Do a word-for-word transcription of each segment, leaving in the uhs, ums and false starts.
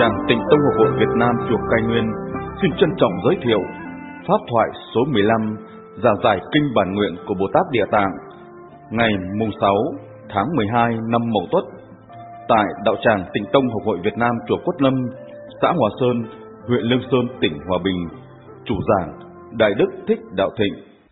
tràng Tịnh Tông Học hội Việt Nam chùa Cai Nguyên xin trân trọng giới thiệu pháp thoại số mười lăm giảng giải kinh bản nguyện của Bồ Tát Địa Tạng ngày mùng sáu tháng mười hai năm Mậu Tuất tại đạo tràng Tịnh Tông Học hội Việt Nam chùa Quất Lâm, xã Hòa Sơn, huyện Lương Sơn, tỉnh Hòa Bình. Chủ giảng Đại Đức Thích Đạo Thịnh.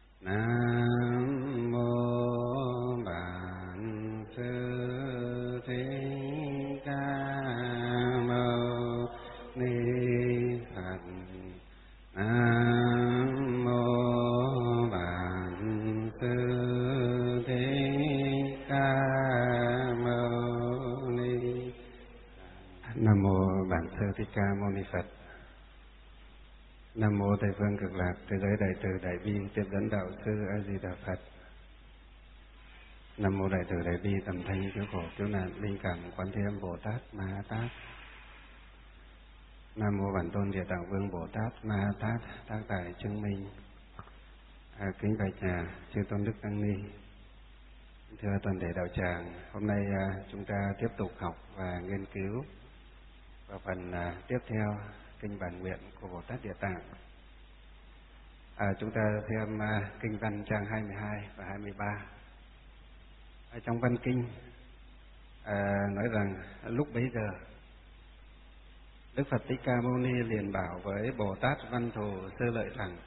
Nam mô Bản Sư Thích Ca Mâu Ni Phật. Nam mô Bản Sư Thích Ca Mâu Ni. Nam mô Bản Sư Thích Ca Mâu Ni Phật. Nam mô Tây Phương Cực Lạc Thế Giới Đại Từ Đại Bi Tiếp Dẫn Đạo Sư A Di Đà Phật. Nam mô Đại Từ Đại Bi Tầm Thanh Cứu Khổ Cứu Nạn Linh Cảm Quán Thế Âm Bồ Tát Ma Ha Tát. Nam mô Bản Tôn Địa Tạng Vương Bồ Tát Ma Ha Tát Tác Tại Chứng Minh. À, kính bạch nhà chư tôn đức tăng ni, thưa toàn thể đạo tràng, hôm nay à, chúng ta tiếp tục học và nghiên cứu vào phần à, tiếp theo kinh bản nguyện của Bồ Tát Địa Tạng. À, chúng ta xem à, kinh văn trang hai mươi hai và hai mươi ba. Ở trong văn kinh à, nói rằng lúc bấy giờ Đức Phật Thích Ca Mâu Ni liền bảo với Bồ Tát Văn Thù Sư Lợi rằng: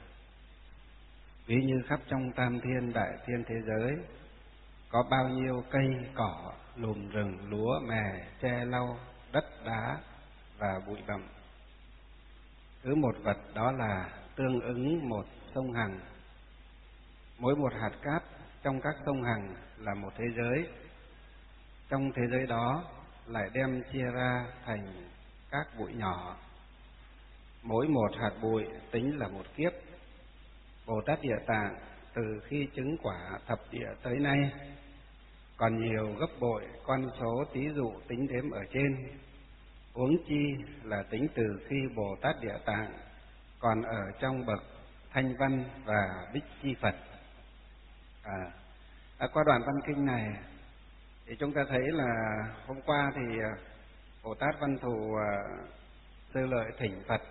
ví như khắp trong tam thiên đại thiên thế giới có bao nhiêu cây cỏ, lùm rừng, lúa, mè, tre lau, đất đá và bụi bặm, cứ một vật đó là tương ứng một sông Hằng. Mỗi một hạt cát trong các sông Hằng là một thế giới. Trong thế giới đó lại đem chia ra thành các bụi nhỏ. Mỗi một hạt bụi tính là một kiếp. Bồ Tát Địa Tạng từ khi chứng quả thập địa tới nay còn nhiều gấp bội con số tí dụ tính đếm ở trên, huống chi là tính từ khi Bồ Tát Địa Tạng còn ở trong bậc Thanh Văn và Bích Chi Phật. À, à, qua đoạn văn kinh này thì chúng ta thấy là hôm qua thì Bồ Tát Văn Thù Sư Lợi thỉnh Phật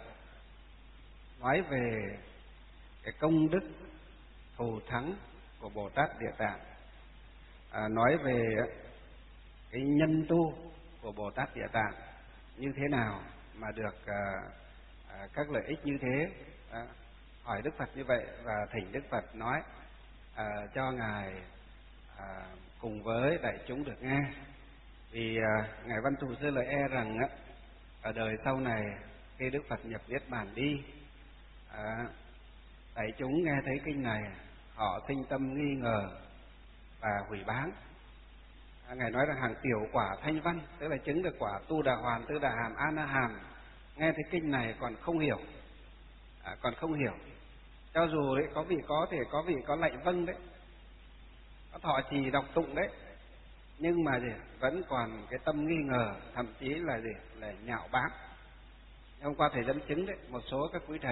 nói về cái công đức thù thắng của Bồ Tát Địa Tạng, à, nói về cái nhân tu của Bồ Tát Địa Tạng như thế nào mà được à, à, các lợi ích như thế. À, hỏi Đức Phật như vậy và thỉnh Đức Phật nói à, cho ngài à, cùng với đại chúng được nghe. Vì à, ngài Văn Thù Sư Lợi e rằng á, ở đời sau này khi Đức Phật nhập niết bàn đi, à, đại chúng nghe thấy kinh này họ sinh tâm nghi ngờ và hủy báng. À, ngài nói rằng hàng tiểu quả thanh văn, tức là chứng được quả tu đà hoàn, tư đà hàm, a na hàm, nghe thấy kinh này còn không hiểu, à, còn không hiểu. Cho dù đấy có vị có thể có vị có lạy vâng đấy, có thọ trì đọc tụng đấy, nhưng mà gì vẫn còn cái tâm nghi ngờ, thậm chí là gì là nhạo báng. Hôm qua thầy dẫn chứng đấy, một số các quý thầy,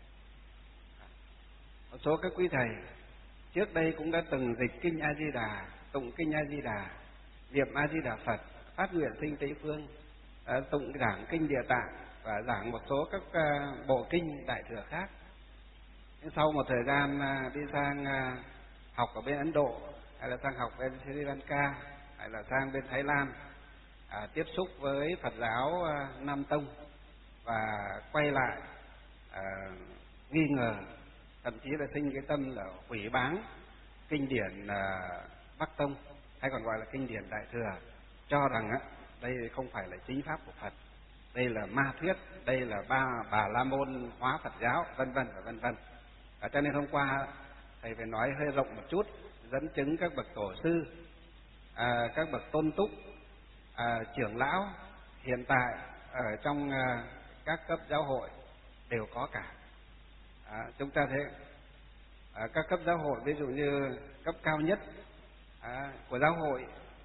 một số các quý thầy trước đây cũng đã từng dịch kinh A Di Đà, tụng kinh A Di Đà, niệm A Di Đà Phật, phát nguyện sinh Tây Phương, tụng giảng kinh Địa Tạng và giảng một số các bộ kinh đại thừa khác. Nhưng sau một thời gian đi sang học ở bên Ấn Độ, hay là sang học bên Sri Lanka, hay là sang bên Thái Lan, à, tiếp xúc với Phật giáo à, Nam Tông và quay lại à, nghi ngờ, thậm chí là sinh cái tâm là hủy báng kinh điển à, Bắc Tông, hay còn gọi là kinh điển Đại Thừa, cho rằng á, đây không phải là chính pháp của Phật, đây là ma thuyết, đây là ba bà la môn hóa Phật giáo, vân vân và vân vân. À, cho nên hôm qua thầy phải nói hơi rộng một chút, dẫn chứng các bậc tổ sư, à, các bậc tôn túc, à, trưởng lão hiện tại ở trong à, các cấp giáo hội đều có cả. À, chúng ta thấy à, các cấp giáo hội, ví dụ như cấp cao nhất à, của giáo hội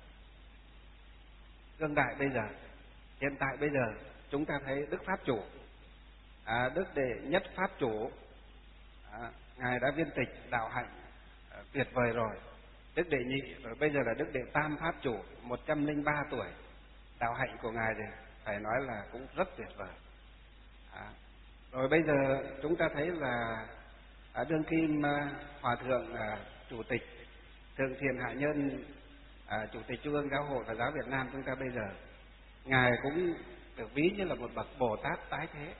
đương đại bây giờ, hiện tại bây giờ chúng ta thấy Đức Pháp Chủ, à, Đức Đệ Nhất Pháp Chủ, à, ngài đã viên tịch đạo hạnh à, tuyệt vời rồi. Đức Đệ Nhị, rồi bây giờ là Đức Đệ Tam Pháp Chủ, một trăm linh ba tuổi, đạo hạnh của ngài thì phải nói là cũng rất tuyệt vời. À, rồi bây giờ chúng ta thấy là ở đương kim Hòa thượng à, Chủ tịch Thượng Thiện Hạ Nhân, à, Chủ tịch Trung ương Giáo hội Phật giáo Việt Nam chúng ta bây giờ, ngài cũng được ví như là một bậc Bồ Tát tái thế.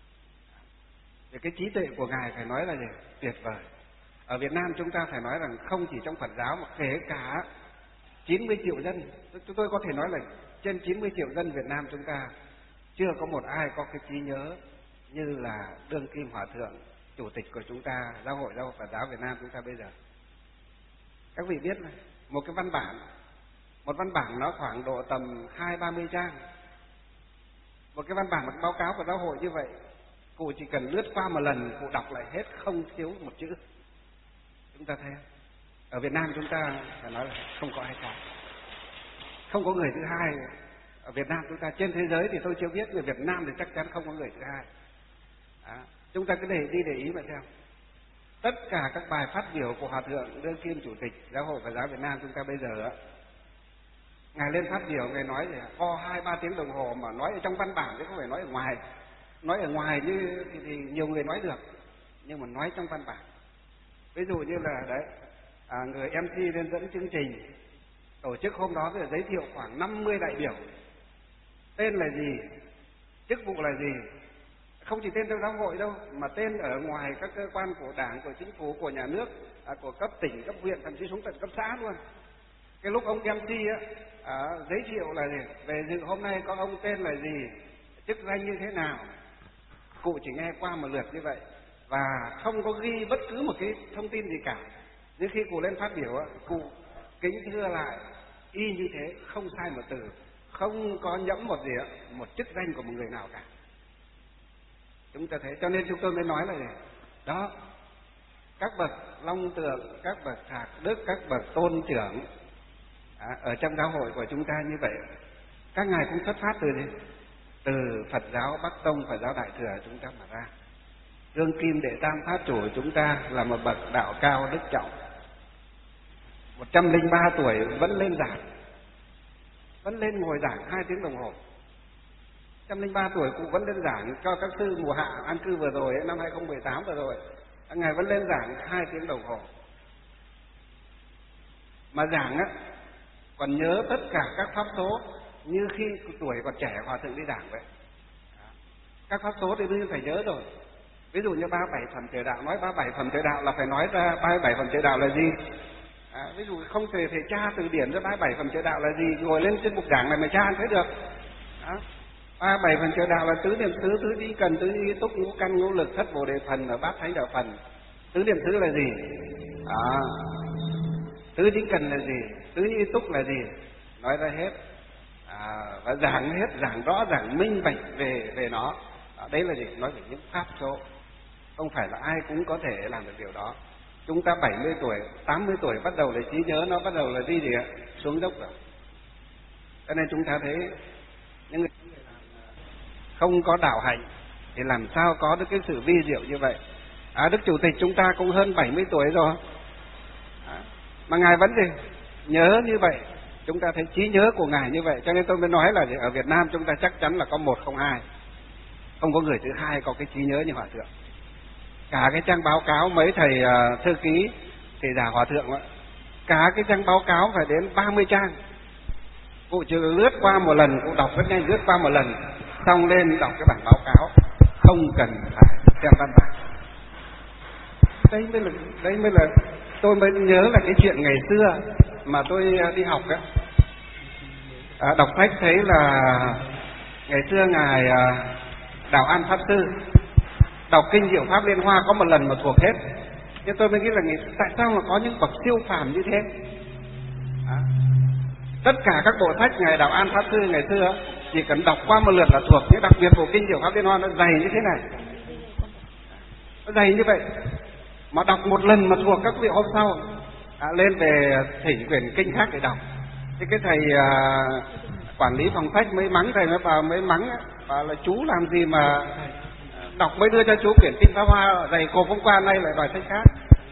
Thì cái trí tuệ của ngài phải nói là gì? Tuyệt vời. Ở Việt Nam chúng ta phải nói rằng không chỉ trong Phật giáo mà kể cả chín mươi triệu dân, chúng tôi có thể nói là trên chín mươi triệu dân Việt Nam chúng ta chưa có một ai có cái trí nhớ như là đương kim Hòa thượng Chủ tịch của chúng ta, Giáo hội Giáo hội Phật giáo Việt Nam chúng ta bây giờ. Các vị biết này, một cái văn bản, một văn bản nó khoảng độ tầm hai ba mươi trang. Một cái văn bản, một báo cáo của giáo hội như vậy, cụ chỉ cần lướt qua một lần, cụ đọc lại hết không thiếu một chữ. Chúng ta thấy ở Việt Nam chúng ta phải nói là không có ai cả, không có người thứ hai. Ở Việt Nam chúng ta, trên thế giới thì tôi chưa biết, người Việt Nam thì chắc chắn không có người thứ hai. À, chúng ta cứ để đi để ý mà xem. Tất cả các bài phát biểu của Hòa thượng đương kim Chủ tịch Giáo hội Phật giáo Việt Nam chúng ta bây giờ, ngài lên phát biểu, ngài nói thì co hai ba tiếng đồng hồ mà nói ở trong văn bản chứ không phải nói ở ngoài. Nói ở ngoài như thì, thì nhiều người nói được, nhưng mà nói trong văn bản. Ví dụ như là đấy, à, người em xê lên dẫn chương trình tổ chức hôm đó thì giới thiệu khoảng năm mươi đại biểu. Tên là gì, chức vụ là gì, không chỉ tên trong giáo hội đâu, mà tên ở ngoài các cơ quan của Đảng, của Chính phủ, của nhà nước, à, của cấp tỉnh, cấp huyện, thậm chí xuống tận cấp xã luôn. Cái lúc ông em xê á, à, giới thiệu là gì, về dự hôm nay có ông tên là gì, chức danh như thế nào, cụ chỉ nghe qua một lượt như vậy và không có ghi bất cứ một cái thông tin gì cả. Nhưng khi cụ lên phát biểu á, cụ kính thưa lại y như thế, không sai một từ, không có nhẫm một gì á, một chức danh của một người nào cả. Chúng ta thấy, cho nên chúng tôi mới nói là gì? Đó, các bậc long tượng, các bậc thạc đức, các bậc tôn trưởng à, ở trong giáo hội của chúng ta như vậy, các ngài cũng xuất phát từ gì? Từ Phật giáo Bắc Tông, Phật giáo Đại Thừa chúng ta mà ra. Đương kim Đệ Tam Pháp Chủ chúng ta là một bậc đạo cao đức trọng, một trăm linh ba tuổi vẫn lên giảng, vẫn lên ngồi giảng hai tiếng đồng hồ. một trăm linh ba tuổi cụ vẫn lên giảng cho các sư mùa hạ an cư vừa rồi, năm hai không một tám vừa rồi, ngài vẫn lên giảng hai tiếng đồng hồ. Mà giảng á, còn nhớ tất cả các pháp số như khi tuổi còn trẻ Hòa thượng đi giảng vậy. Các pháp số thì đương nhiên phải nhớ rồi. Ví dụ như ba mươi bảy phẩm tuệ đạo, nói ba mươi bảy phẩm tuệ đạo là phải nói ra ba mươi bảy phẩm tuệ đạo là gì. À, ví dụ không thể thể tra từ điển ra ba mươi bảy phẩm tuệ đạo là gì, ngồi lên trên bục giảng này mà tra thấy được. Đó. ba mươi bảy phần tuệ đạo là tứ niệm xứ, tứ di cần, tứ di túc, ngũ căn, ngũ lực, thất bồ đề phần và bát thánh đạo phần. Tứ niệm xứ là gì? À, tứ di cần là gì? Tứ di túc là gì? Nói ra hết. À, và giảng hết, giảng rõ, giảng minh bạch về về nó. À, đấy là gì? Nói về những pháp số. Không phải là ai cũng có thể làm được điều đó. Chúng ta bảy mươi tuổi, tám mươi tuổi bắt đầu là trí nhớ nó bắt đầu là đi gì ạ? Xuống dốc rồi. Cho nên chúng ta thấy những người không có đạo hạnh thì làm sao có được cái sự vi diệu như vậy. À, Đức Chủ tịch chúng ta cũng hơn bảy mươi tuổi rồi, à, mà ngài vẫn gì nhớ như vậy. Chúng ta thấy trí nhớ của ngài như vậy, cho nên tôi mới nói là ở Việt Nam chúng ta chắc chắn là có một không hai, không có người thứ hai có cái trí nhớ như Hòa thượng. Cả cái trang báo cáo mấy thầy uh, thư ký thì giả Hòa thượng đó, cả cái trang báo cáo phải đến ba mươi trang. Cụ chỉ lướt qua một lần, cụ đọc rất nhanh, lướt qua một lần xong lên đọc cái bản báo cáo, không cần phải xem văn bản. Đây mới là, đây mới là tôi mới nhớ là cái chuyện ngày xưa mà tôi đi học á, à, đọc sách thấy là ngày xưa ngài à, Đạo An Pháp Sư đọc kinh Diệu Pháp Liên Hoa có một lần mà thuộc hết. Nhưng tôi mới nghĩ là tại sao mà có những bậc siêu phàm như thế. À, tất cả các bộ sách ngài Đạo An Pháp Sư ngày xưa chỉ cần đọc qua một lượt là thuộc, nhưng đặc biệt bộ kinh Diệu Pháp Liên Hoa nó dày như thế này, nó dày như vậy mà đọc một lần mà thuộc, các vị hôm sau à, lên về thỉnh quyển kinh khác để đọc. Thì cái thầy à, quản lý phòng sách mới mắng, thầy mới vào mới mắng bảo là chú làm gì mà đọc mới đưa cho chú quyển kinh Pháp Hoa dày cộp, hôm qua nay lại đòi sách khác.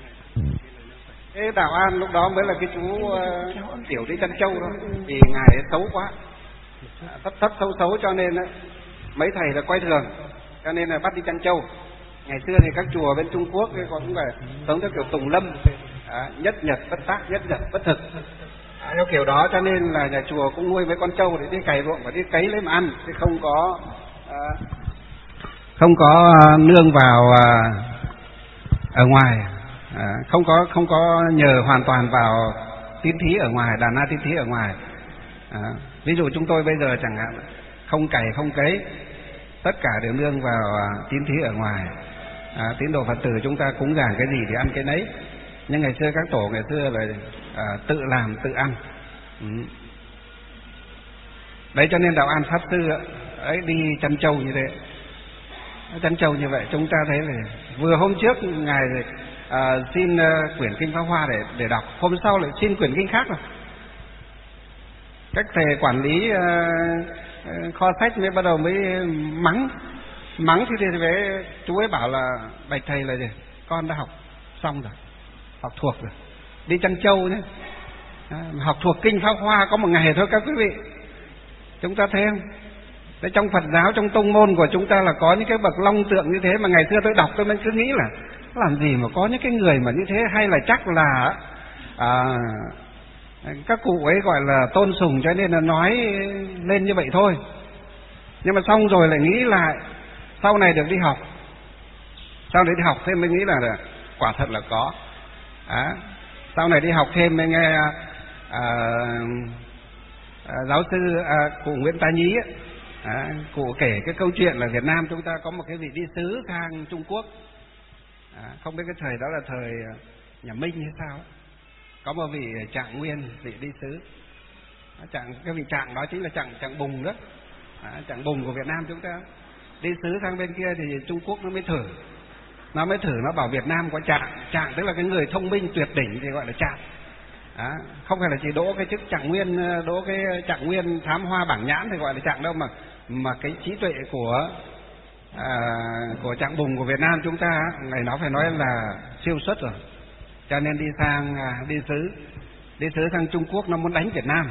Thế Đạo An lúc đó mới là cái chú uh, tiểu đi chăn trâu thôi, vì ngài ấy xấu quá. à, thấp thấp xấu xấu, cho nên mấy thầy là coi thường, cho nên là bắt đi chăn trâu. Ngày xưa thì các chùa bên Trung Quốc cũng phải sống theo kiểu tùng lâm, à, nhất nhật bất tác, nhất nhật bất thực, à, theo kiểu đó, cho nên là nhà chùa cũng nuôi mấy con trâu để đi cày ruộng và đi cấy lấy mà ăn, chứ không có à, không có à, nương vào à, ở ngoài, à, không có không có nhờ hoàn toàn vào tín thí ở ngoài, đàn na tín thí ở ngoài. À, ví dụ chúng tôi bây giờ chẳng hạn không cày không cấy, tất cả đều nương vào à, tín thí ở ngoài. À, tín đồ Phật tử chúng ta cúng dường cái gì thì ăn cái nấy, nhưng ngày xưa các tổ ngày xưa là à, tự làm tự ăn. Ừ. Đấy cho nên đạo An Pháp Sư ấy đi chăn trâu như thế, chăn trâu như vậy. Chúng ta thấy là vừa hôm trước ngài à, xin uh, quyển kinh Pháp Hoa để để đọc, hôm sau lại xin quyển kinh khác rồi. Các thầy quản lý uh, kho sách mới bắt đầu mới mắng mắng thì thì với chú ấy bảo là bạch thầy là gì, con đã học xong rồi, học thuộc rồi, đi chăn trâu nhé, à, học thuộc kinh Pháp Hoa có một ngày thôi các quý vị. Chúng ta thấy không? Đấy, trong Phật giáo, trong tông môn của chúng ta là có những cái bậc long tượng như thế, mà ngày xưa tôi đọc tôi mới cứ nghĩ là làm gì mà có những cái người mà như thế, hay là chắc là à, các cụ ấy gọi là tôn sùng cho nên là nói lên như vậy thôi. Nhưng mà xong rồi lại nghĩ lại, sau này được đi học, sau đấy đi học thêm mới nghĩ là, là quả thật là có. À, sau này đi học thêm mới nghe à, à, giáo sư à, cụ Nguyễn Tá Nhí ấy, à, cụ kể cái câu chuyện là Việt Nam chúng ta có một cái vị đi sứ sang Trung Quốc, à, không biết cái thời đó là thời nhà Minh hay sao ấy. Có một vị Trạng Nguyên, vị đi sứ. Trạng, cái vị Trạng đó chính là Trạng Trạng Bùng đó, à, Trạng Bùng của Việt Nam chúng ta. Đi sứ sang bên kia thì Trung Quốc nó mới thử, nó mới thử nó bảo Việt Nam có Trạng. Trạng tức là cái người thông minh tuyệt đỉnh thì gọi là Trạng. À, không phải là chỉ đỗ cái chức Trạng Nguyên, đỗ cái Trạng Nguyên thám hoa bảng nhãn thì gọi là Trạng đâu, mà mà cái trí tuệ của à, của Trạng Bùng của Việt Nam chúng ta ngày nó phải nói là siêu xuất rồi. Cho nên đi sang đi sứ đi sứ sang Trung Quốc, nó muốn đánh Việt Nam,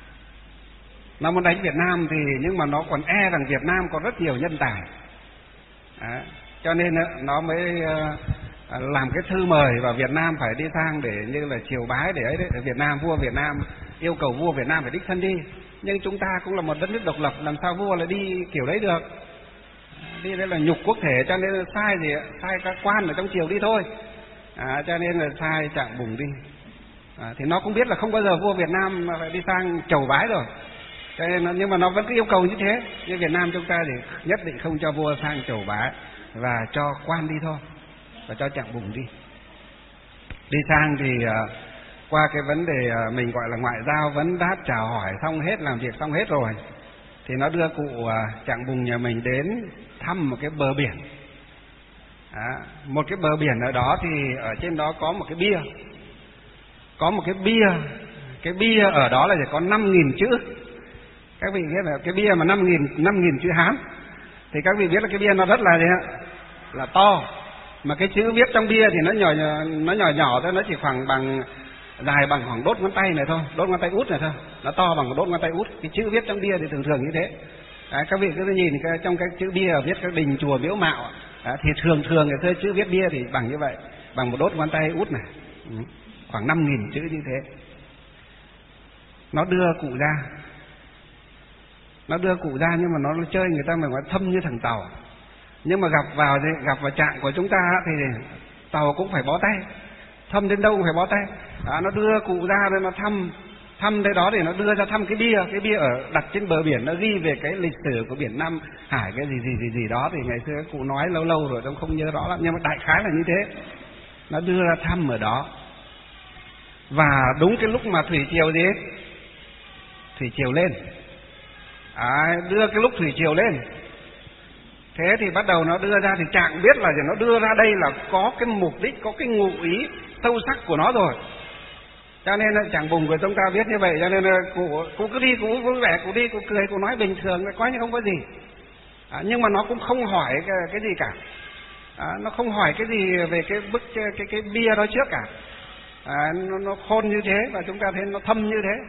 nó muốn đánh Việt Nam thì nhưng mà nó còn e rằng Việt Nam có rất nhiều nhân tài, à, cho nên nó mới làm cái thư mời vào Việt Nam phải đi sang để như là triều bái để ấy đấy. Ở Việt Nam, vua Việt Nam yêu cầu vua Việt Nam phải đích thân đi, nhưng chúng ta cũng là một đất nước độc lập, làm sao vua lại đi kiểu đấy được? Đi đây là nhục quốc thể, cho nên là sai gì sai các quan ở trong triều đi thôi. À, cho nên là sai Trạng Bùng đi. À, thì nó cũng biết là không bao giờ vua Việt Nam mà phải đi sang chầu bái rồi, cho nên nhưng mà nó vẫn cứ yêu cầu như thế. Nhưng Việt Nam chúng ta thì nhất định không cho vua sang chầu bái và cho quan đi thôi, và cho Trạng Bùng đi. Đi sang thì uh, qua cái vấn đề uh, mình gọi là ngoại giao, vấn đáp chào hỏi xong hết, làm việc xong hết rồi, thì nó đưa cụ uh, Trạng Bùng nhà mình đến thăm một cái bờ biển. À, một cái bờ biển ở đó thì ở trên đó có một cái bia, có một cái bia, cái bia ở đó là chỉ có năm nghìn chữ. Các vị biết là cái bia mà năm nghìn năm nghìn chữ Hán, thì các vị biết là cái bia nó rất là gì ạ? Là to, mà cái chữ viết trong bia thì nó nhỏ nó nhỏ nhỏ thôi, nó chỉ khoảng bằng dài bằng khoảng đốt ngón tay này thôi, đốt ngón tay út này thôi, nó to bằng đốt ngón tay út. Cái chữ viết trong bia thì thường thường như thế. Đấy, các vị cứ nhìn cái, trong cái chữ bia viết các đình chùa miếu mạo, đấy, thì thường thường cái chữ viết bia thì bằng như vậy, bằng một đốt ngón tay út này, ừ, khoảng năm nghìn chữ như thế. Nó đưa cụ ra, nó đưa cụ ra nhưng mà nó chơi người ta mà nói thâm như thằng Tàu. Nhưng mà gặp vào gặp vào Trạng của chúng ta thì Tàu cũng phải bó tay, thâm đến đâu cũng phải bó tay. À, nó đưa cụ ra rồi nó thăm thăm tới đó để nó đưa ra thăm cái bia, cái bia ở đặt trên bờ biển, nó ghi về cái lịch sử của biển Nam Hải cái gì gì gì gì đó, thì ngày xưa cụ nói lâu lâu rồi tôi không nhớ rõ lắm, nhưng mà đại khái là như thế. Nó đưa ra thăm ở đó, và đúng cái lúc mà thủy triều gì ấy, thủy triều lên, à, đưa cái lúc thủy triều lên, thế thì bắt đầu nó đưa ra thì Trạng biết là nó đưa ra đây là có cái mục đích, có cái ngụ ý sâu sắc của nó rồi. Cho nên là Trạng Bùng của chúng ta biết như vậy, cho nên là cụ, cụ cứ đi, cụ vui vẻ, cụ đi, cụ cười, cụ nói bình thường, coi như không có gì. À, nhưng mà nó cũng không hỏi cái, cái gì cả. À, nó không hỏi cái gì về cái bức cái cái, cái bia đó trước cả. À, nó, nó khôn như thế và chúng ta thấy nó thâm như thế.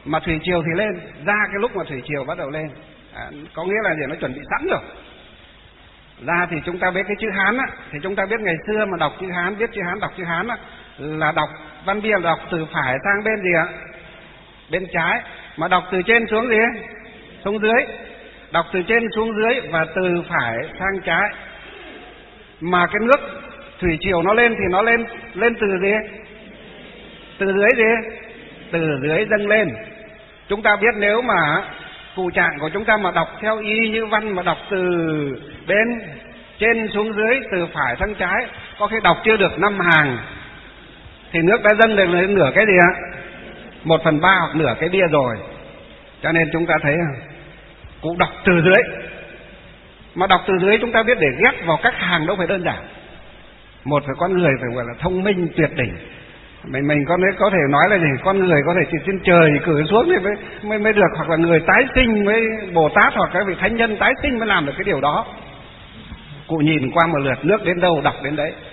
mà thủy triều thì lên, ra cái lúc mà thủy triều bắt đầu lên, à, có nghĩa là gì? Nó chuẩn bị sẵn rồi. Ra thì chúng ta biết cái chữ Hán á, thì chúng ta biết ngày xưa mà đọc chữ Hán, viết chữ Hán, đọc chữ Hán á, là đọc văn bia là đọc từ phải sang bên gì ạ? Bên trái. Mà đọc từ trên xuống gì? Xuống dưới. Đọc từ trên xuống dưới và từ phải sang trái. Mà cái nước thủy triều nó lên thì nó lên lên từ gì? Từ dưới gì? Từ dưới dâng lên. Chúng ta biết nếu mà cụ trạng của chúng ta mà đọc theo y như văn mà đọc từ bên trên xuống dưới, từ phải sang trái, có khi đọc chưa được năm hàng thì nước đã dâng được lên nửa cái gì ạ? Một phần ba hoặc nửa cái bia rồi. Cho nên chúng ta thấy cụ đọc từ dưới. Mà đọc từ dưới chúng ta biết để ghép vào các hàng đâu phải đơn giản. Một phải con người phải gọi là thông minh tuyệt đỉnh. Mình mình có có thể nói là gì? Con người có thể từ trên trời cử xuống thì mới, mới mới được, hoặc là người tái sinh với Bồ Tát hoặc các vị thánh nhân tái sinh mới làm được cái điều đó. Cụ nhìn qua một lượt nước đến đâu đọc đến đấy.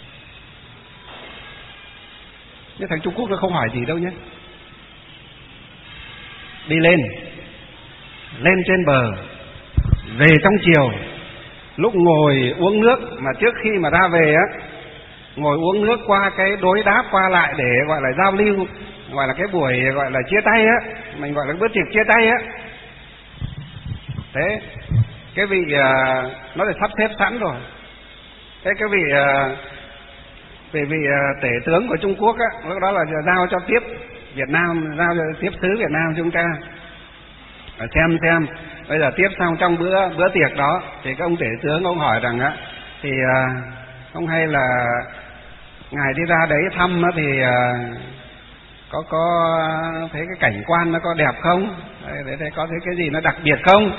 Nhưng thằng Trung Quốc nó không hỏi gì đâu nhé. Đi lên, lên trên bờ, về trong chiều, lúc ngồi uống nước mà trước khi mà ra về á, ngồi uống nước qua cái đối đáp qua lại để gọi là giao lưu, gọi là cái buổi gọi là chia tay á, mình gọi là bữa tiệc chia tay á. Thế cái vị uh, nó được sắp xếp sẵn rồi. Thế cái vị uh, vị vị uh, tể tướng của Trung Quốc á, lúc đó là giao cho tiếp Việt Nam, giao cho tiếp sứ Việt Nam chúng ta à, xem xem bây giờ tiếp xong trong bữa bữa tiệc đó thì cái ông tể tướng ông hỏi rằng á thì uh, ông hay là ngài đi ra đấy thăm á, thì uh, có có thấy cái cảnh quan nó có đẹp không? Đấy, đấy, có thấy cái gì nó đặc biệt không?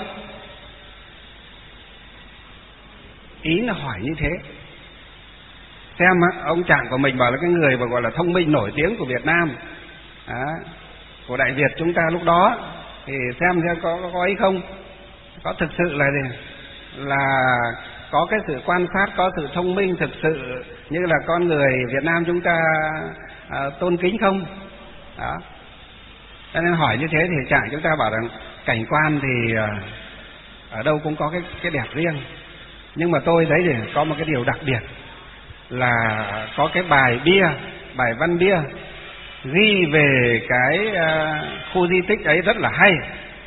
Ý là hỏi như thế. Xem á, ông trạng của mình bảo là cái người mà gọi là thông minh nổi tiếng của Việt Nam, à, của Đại Việt chúng ta lúc đó, thì xem xem có, có có ấy không, có thực sự là gì, là có cái sự quan sát, có sự thông minh thực sự như là con người Việt Nam chúng ta à, tôn kính không? Đó. Cho nên hỏi như thế thì trạng chúng ta bảo rằng cảnh quan thì à, ở đâu cũng có cái cái đẹp riêng, nhưng mà tôi thấy thì có một cái điều đặc biệt là có cái bài bia, bài văn bia ghi về cái uh, khu di tích ấy rất là hay.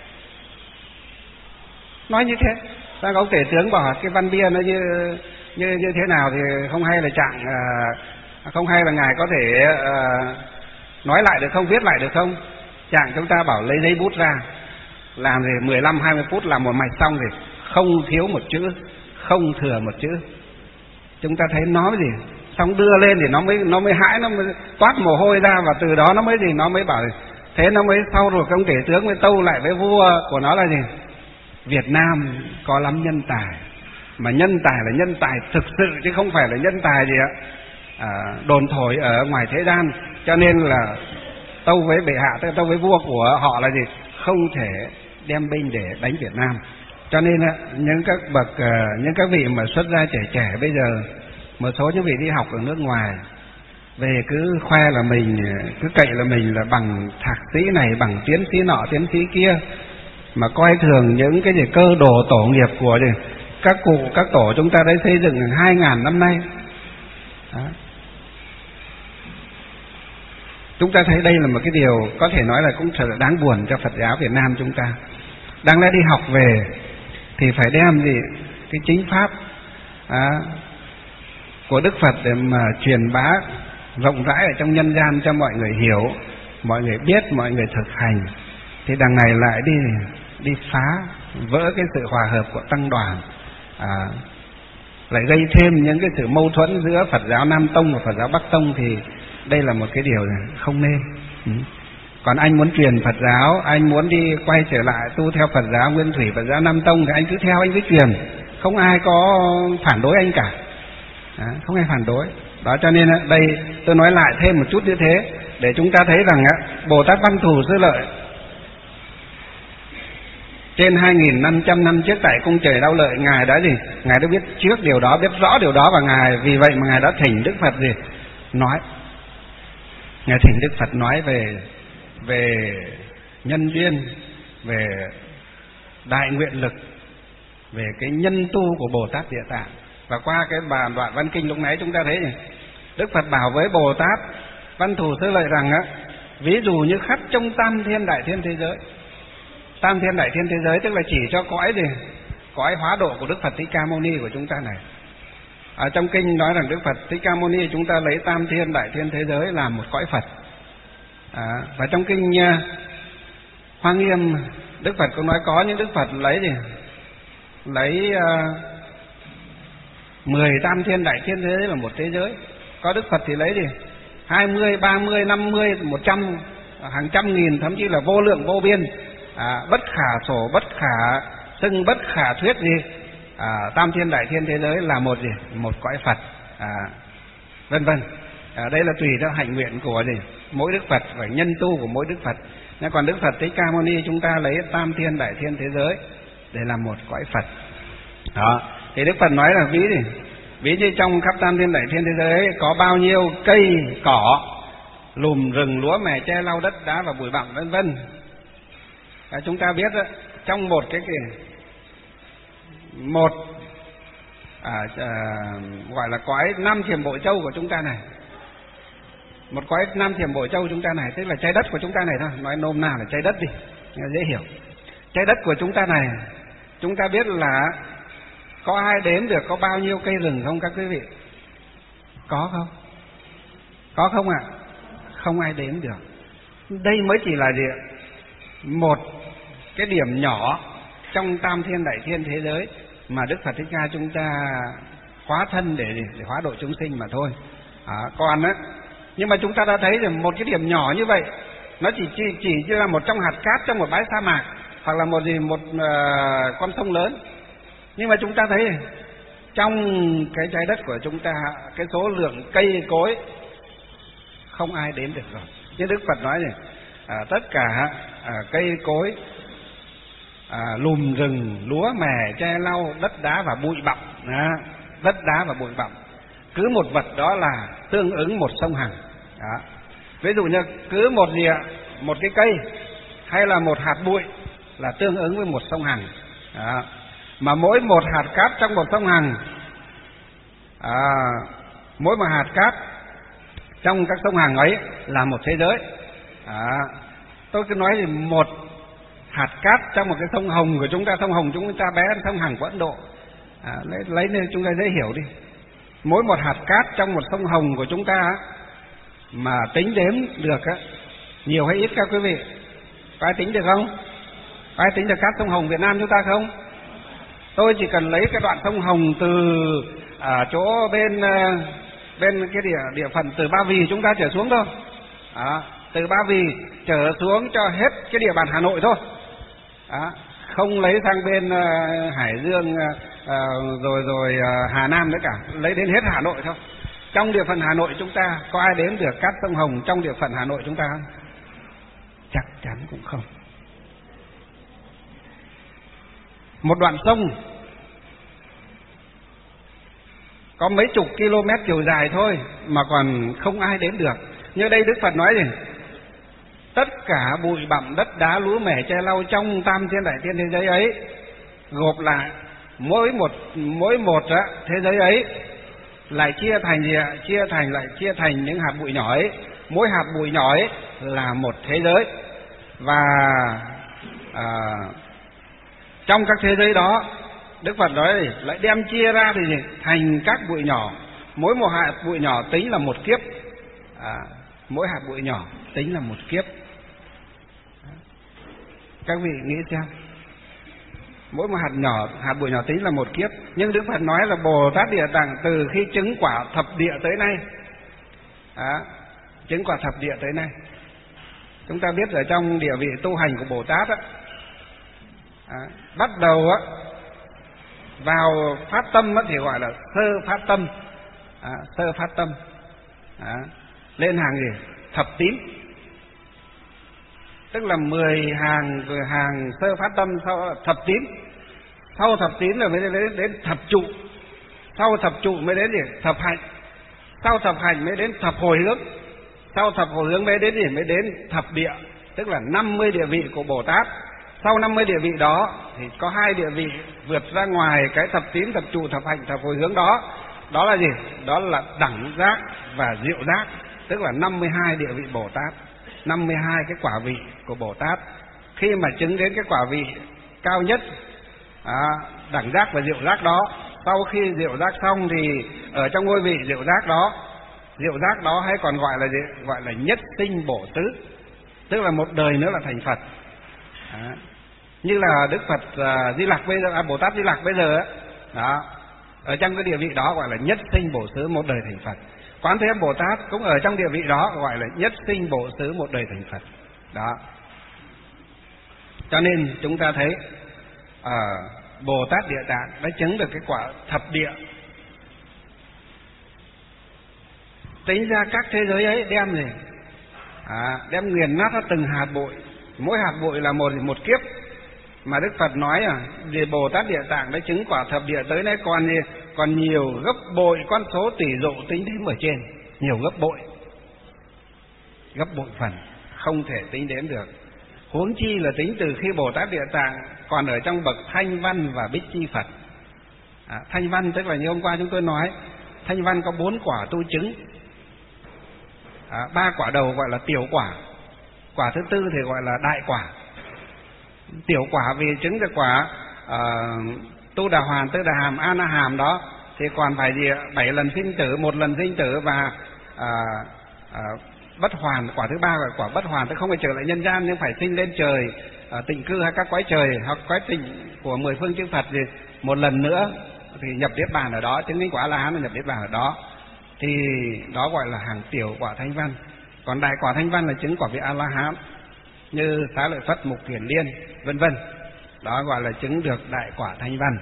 Nói như thế, sao ông tể tướng bảo cái văn bia nó như như như thế nào thì không hay là trạng uh, không hay là ngài có thể uh, nói lại được không, viết lại được không? Trạng chúng ta bảo lấy giấy bút ra, làm thì mười lăm hai mươi phút làm một mạch xong thì không thiếu một chữ, không thừa một chữ. Chúng ta thấy nó gì, xong đưa lên thì nó mới nó mới hãi, nó mới toát mồ hôi ra, và từ đó nó mới gì, nó mới bảo thế, nó mới sau rồi ông tể tướng mới tâu lại với vua của nó là gì, Việt Nam có lắm nhân tài, mà nhân tài là nhân tài thực sự chứ không phải là nhân tài gì ạ à, đồn thổi ở ngoài thế gian. Cho nên là tâu với bệ hạ, tức là tâu với vua của họ là gì, không thể đem binh để đánh Việt Nam. Cho nên những các bậc những các vị mà xuất gia trẻ trẻ bây giờ, một số những vị đi học ở nước ngoài về cứ khoe là mình, cứ cậy là mình là bằng thạc sĩ này, bằng tiến sĩ nọ, tiến sĩ kia, mà coi thường những cái gì cơ đồ tổ nghiệp của gì các cụ, các tổ chúng ta đã xây dựng hai ngàn năm nay. Đó. Chúng ta thấy đây là một cái điều có thể nói là cũng thật là đáng buồn cho Phật giáo Việt Nam chúng ta. Đáng lẽ đi học về thì phải đem gì cái chính pháp à, của Đức Phật để mà truyền bá rộng rãi ở trong nhân gian cho mọi người hiểu, mọi người biết, mọi người thực hành. Thì đằng này lại đi đi phá vỡ cái sự hòa hợp của tăng đoàn, à, lại gây thêm những cái sự mâu thuẫn giữa Phật giáo Nam Tông và Phật giáo Bắc Tông, thì đây là một cái điều không nên. Ừ. Còn anh muốn truyền Phật giáo, anh muốn đi quay trở lại tu theo Phật giáo Nguyên Thủy, Phật giáo Nam Tông, thì anh cứ theo, anh cứ truyền, không ai có phản đối anh cả. Đó, không ai phản đối. Đó, cho nên đây tôi nói lại thêm một chút như thế để chúng ta thấy rằng Bồ Tát Văn Thù Sư Lợi trên hai nghìn năm trăm năm trước tại cung trời Đau Lợi, ngài đã gì, ngài đã biết trước điều đó, biết rõ điều đó, và ngài vì vậy mà ngài đã thỉnh Đức Phật gì nói, ngài thỉnh Đức Phật nói về về nhân duyên, về đại nguyện lực, về cái nhân tu của Bồ Tát Địa Tạng. Và qua cái bản đoạn văn kinh lúc nãy chúng ta thấy này, Đức Phật bảo với Bồ Tát Văn Thù Sư Lợi rằng á, ví dụ như khắp trong tam thiên đại thiên thế giới. Tam thiên đại thiên thế giới tức là chỉ cho cõi gì? Cõi hóa độ của Đức Phật Thích Ca Mâu Ni của chúng ta này. Ở trong kinh nói rằng Đức Phật Thích Ca Mâu Ni chúng ta lấy tam thiên đại thiên thế giới làm một cõi Phật. À, và trong kinh uh, Hoa Nghiêm, Đức Phật cũng nói có những Đức Phật lấy gì? Lấy uh, mười tam thiên đại thiên thế giới là một thế giới. Có Đức Phật thì lấy gì? hai mươi, ba mươi, năm mươi, một trăm, hàng trăm nghìn, thậm chí là vô lượng vô biên. À, bất khả sổ, bất khả xưng, bất khả thuyết gì? À, tam thiên đại thiên thế giới là một gì? Một cõi Phật. À, vân vân. À, đây là tùy theo hạnh nguyện của gì? Mỗi Đức Phật và nhân tu của mỗi Đức Phật. Nên còn Đức Phật Thích Ca Mâu Ni chúng ta lấy tam thiên đại thiên thế giới để làm một cõi Phật. Đó. Thì Đức Phật nói là ví gì? Ví như trong khắp tam thiên đại thiên thế giới có bao nhiêu cây cỏ, lùm rừng, lúa mè, tre lau, đất đá và bụi bặm vân vân. Và chúng ta biết đó, trong một cái kìa, một à, à, gọi là cõi năm thiềm bội châu của chúng ta này, một cõi năm thiềm bội châu chúng ta này, tức là trái đất của chúng ta này thôi, nói nôm na là trái đất đi, dễ hiểu. Trái đất của chúng ta này, chúng ta biết là có ai đếm được có bao nhiêu cây rừng không các quý vị? Có không? Có không ạ? À? Không ai đếm được. Đây mới chỉ là gì? Một cái điểm nhỏ trong tam thiên đại thiên thế giới mà Đức Phật Thích Ca chúng ta hóa thân để, để hóa độ chúng sinh mà thôi. À, còn á, nhưng mà chúng ta đã thấy rằng một cái điểm nhỏ như vậy, nó chỉ chỉ, chỉ như là một trong hạt cát trong một bãi sa mạc, hoặc là một gì một uh, con sông lớn. Nhưng mà chúng ta thấy trong cái trái đất của chúng ta, cái số lượng cây cối không ai đếm được rồi. Nhưng Đức Phật nói này, à, tất cả à, cây cối, à, lùm rừng, lúa mè, tre lau, đất đá và bụi bặm, à, đất đá và bụi bặm, cứ một vật đó là tương ứng một sông Hằng. Đó. Ví dụ như cứ một gì ạ, một cái cây hay là một hạt bụi là tương ứng với một sông Hằng. Đó. Mà mỗi một hạt cát trong một sông Hằng, à, mỗi một hạt cát trong các sông Hằng ấy là một thế giới. À, tôi cứ nói thì một hạt cát trong một cái sông Hồng của chúng ta, sông Hồng chúng ta bé hơn sông Hằng của Ấn Độ. À, lấy lấy nên chúng ta dễ hiểu đi. Mỗi một hạt cát trong một sông Hồng của chúng ta mà tính đếm được á, nhiều hay ít các quý vị? Có ai tính được không? Có ai tính được cát sông Hồng Việt Nam chúng ta không? Tôi chỉ cần lấy cái đoạn sông Hồng từ à, chỗ bên bên cái địa địa phận từ Ba Vì chúng ta trở xuống thôi. À, từ Ba Vì trở xuống cho hết cái địa bàn Hà Nội thôi. À, không lấy sang bên uh, Hải Dương uh, rồi rồi uh, Hà Nam nữa cả, lấy đến hết Hà Nội thôi. Trong địa phận Hà Nội chúng ta có ai đếm được cát sông Hồng trong địa phận Hà Nội chúng ta không? Chắc chắn cũng không. Một đoạn sông có mấy chục km chiều dài thôi mà còn không ai đếm được. Như đây Đức Phật nói gì? Tất cả bụi bặm, đất đá, lúa mẻ, tre lau trong tam thiên đại thiên thế giới ấy gộp lại, mỗi một mỗi một á, thế giới ấy lại chia thành gì ạ? Chia thành lại chia thành những hạt bụi nhỏ ấy. Mỗi hạt bụi nhỏ ấy là một thế giới. Và à, trong các thế giới đó, Đức Phật nói lại đem chia ra thì gì? Thành các bụi nhỏ. Mỗi một hạt bụi nhỏ tính là một kiếp. À, mỗi hạt bụi nhỏ tính là một kiếp. Các vị nghĩ xem, mỗi một hạt nhỏ, hạt bụi nhỏ tính là một kiếp. Nhưng Đức Phật nói là Bồ Tát Địa Tạng từ khi chứng quả thập địa tới nay, à, chứng quả thập địa tới nay, chúng ta biết ở trong địa vị tu hành của Bồ Tát á, à, bắt đầu á, vào phát tâm á, thì gọi là sơ phát tâm, à, sơ phát tâm, à, lên hàng gì? Thập tín. Tức là mười hàng rồi hàng sơ phát tâm, sau thập tín, sau thập tín là mới đến, đến thập trụ, sau thập trụ mới đến gì? Thập hạnh, sau thập hạnh mới đến thập hồi hướng, sau thập hồi hướng mới đến gì? Mới đến thập địa, tức là năm mươi địa vị của Bồ Tát. Sau năm mươi địa vị đó thì có hai địa vị vượt ra ngoài cái thập tín, thập trụ, thập hạnh, thập hồi hướng đó. Đó là gì? Đó là đẳng giác và diệu giác, tức là năm mươi hai địa vị Bồ Tát, năm mươi hai cái quả vị của Bồ Tát. Khi mà chứng đến cái quả vị cao nhất, à, đẳng giác và diệu giác đó, sau khi diệu giác xong thì ở trong ngôi vị diệu giác đó, diệu giác đó hay còn gọi là gì? Gọi là nhất sinh bổ xứ, tức là một đời nữa là thành Phật. À, như là Đức Phật uh, Di Lặc bây giờ, à, Bồ Tát Di Lặc bây giờ ấy, đó, ở trong cái địa vị đó gọi là nhất sinh bổ xứ, một đời thành Phật. Quán Thế Âm Bồ Tát cũng ở trong địa vị đó gọi là nhất sinh bổ xứ, một đời thành Phật. Đó. Cho nên chúng ta thấy à, Bồ Tát Địa Tạng đã chứng được cái quả thập địa. Tính ra các thế giới ấy đem gì? À, đem nghiền nát ra từng hạt bụi, mỗi hạt bụi là một một kiếp. Mà Đức Phật nói à, vì Bồ Tát Địa Tạng đã chứng quả thập địa tới nay còn gì? Còn nhiều gấp bội con số tỷ dụ tính đếm ở trên, nhiều gấp bội, gấp bội phần không thể tính đếm được. Huống chi là tính từ khi Bồ Tát Địa Tạng còn ở trong bậc Thanh Văn và Bích Chi Phật. À, Thanh Văn tức là như hôm qua chúng tôi nói, Thanh Văn có bốn quả tu chứng. À, ba quả đầu gọi là tiểu quả, quả thứ tư thì gọi là đại quả. Tiểu quả vì chứng được quả uh, Tu Đà Hoàn, Tư Đà Hàm, A Na Hàm đó thì còn phải gì? Bảy lần sinh tử, một lần sinh tử và uh, uh, bất hoàn. Quả thứ ba là quả bất hoàn, tức không phải trở lại nhân gian nhưng phải sinh lên trời, uh, tịnh cư hay các cõi trời hoặc cõi tịnh của mười phương chư Phật gì một lần nữa thì nhập niết bàn ở đó, chứng minh quả A La Hán là nhập niết bàn ở đó. Thì đó gọi là hàng tiểu quả Thanh Văn. Còn đại quả Thanh Văn là chứng quả vị A La Hán, như Xá Lợi Phất, Mục Kiền Liên vân vân. Đó gọi là chứng được đại quả Thanh Văn.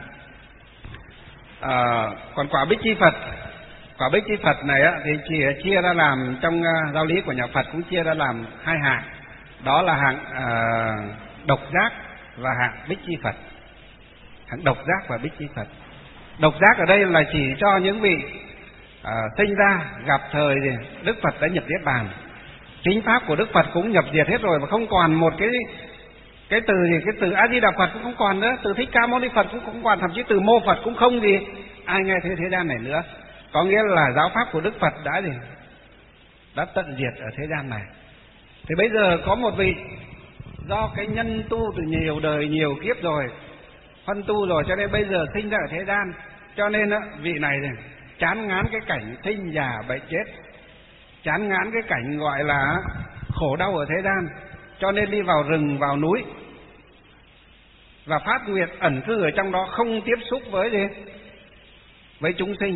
À, còn quả Bích Chi Phật, quả Bích Chi Phật này á, thì chỉ chia ra làm trong uh, giáo lý của nhà Phật cũng chia ra làm hai hạng. Đó là hạng uh, độc giác và hạng Bích Chi Phật. Hạng độc giác và Bích Chi Phật. Độc giác ở đây là chỉ cho những vị uh, sinh ra gặp thời thì Đức Phật đã nhập niết bàn, chính pháp của Đức Phật cũng nhập diệt hết rồi, và không còn một cái cái từ gì, cái từ A Di Đà Phật cũng không còn nữa, từ Thích Ca Mâu Ni Phật cũng không còn, thậm chí từ Mô Phật cũng không gì ai nghe thế thế gian này nữa. Có nghĩa là giáo pháp của Đức Phật đã gì đã tận diệt ở thế gian này. Thì bây giờ có một vị do cái nhân tu từ nhiều đời nhiều kiếp rồi, phân tu rồi, cho nên bây giờ sinh ra ở thế gian, cho nên á, vị này này chán ngán cái cảnh sinh già bệnh chết, chán ngán cái cảnh gọi là khổ đau ở thế gian, cho nên đi vào rừng, vào núi và phát nguyện ẩn cư ở trong đó, không tiếp xúc với gì? Với chúng sinh,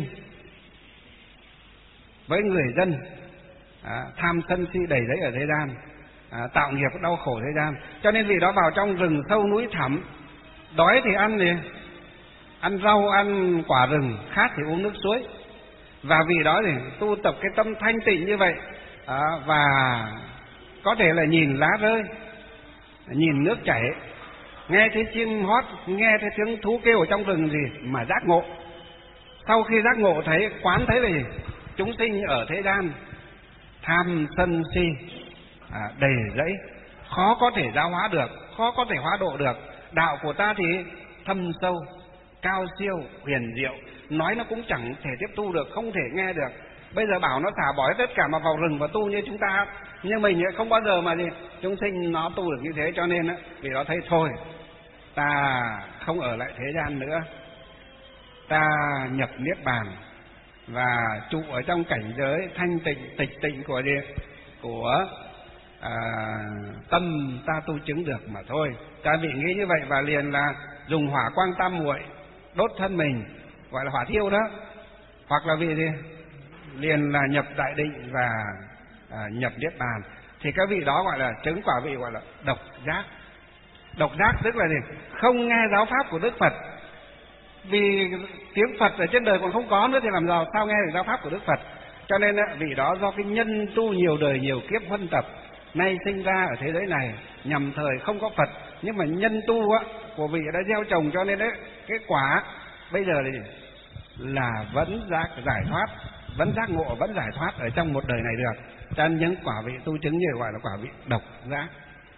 với người dân, à, tham sân si đầy rẫy ở thế gian, à, tạo nghiệp đau khổ thế gian. Cho nên vị đó vào trong rừng sâu núi thẳm, đói thì ăn gì? Ăn rau, ăn quả rừng, khát thì uống nước suối. Và vì đó thì tu tập cái tâm thanh tịnh như vậy, à, và có thể là nhìn lá rơi, nhìn nước chảy, nghe thấy chim hót, nghe thấy tiếng thú kêu ở trong rừng gì mà giác ngộ. Sau khi giác ngộ thấy, quán thấy là gì? Chúng sinh ở thế gian tham sân si à, đầy rẫy, khó có thể giáo hóa được, khó có thể hóa độ được. Đạo của ta thì thâm sâu, cao siêu, huyền diệu, nói nó cũng chẳng thể tiếp tu được, không thể nghe được. Bây giờ bảo nó thả bỏ tất cả mà vào rừng và tu như chúng ta, nhưng mình không bao giờ mà gì chúng sinh nó tu được như thế. Cho nên vì nó thấy thôi, ta không ở lại thế gian nữa, ta nhập niết bàn và trụ ở trong cảnh giới thanh tịnh tịch tịnh của gì của à, tâm ta tu chứng được mà thôi. Ta bị nghĩ như vậy và liền là dùng hỏa quang tam muội đốt thân mình, gọi là hỏa thiêu đó, hoặc là vì gì liền là nhập đại định và à, nhập niết bàn. Thì các vị đó gọi là chứng quả vị gọi là độc giác. Độc giác tức là gì? Không nghe giáo pháp của Đức Phật, vì tiếng Phật ở trên đời còn không có nữa thì làm sao sao nghe được giáo pháp của Đức Phật. Cho nên vị đó do cái nhân tu nhiều đời nhiều kiếp huân tập, nay sinh ra ở thế giới này nhằm thời không có Phật, nhưng mà nhân tu á, của vị đã gieo trồng, cho nên đấy cái quả bây giờ thì là vẫn giác giải thoát, vẫn giác ngộ, vẫn giải thoát ở trong một đời này được. Cho nên những quả vị tu chứng như gọi là quả vị độc giác.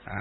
À.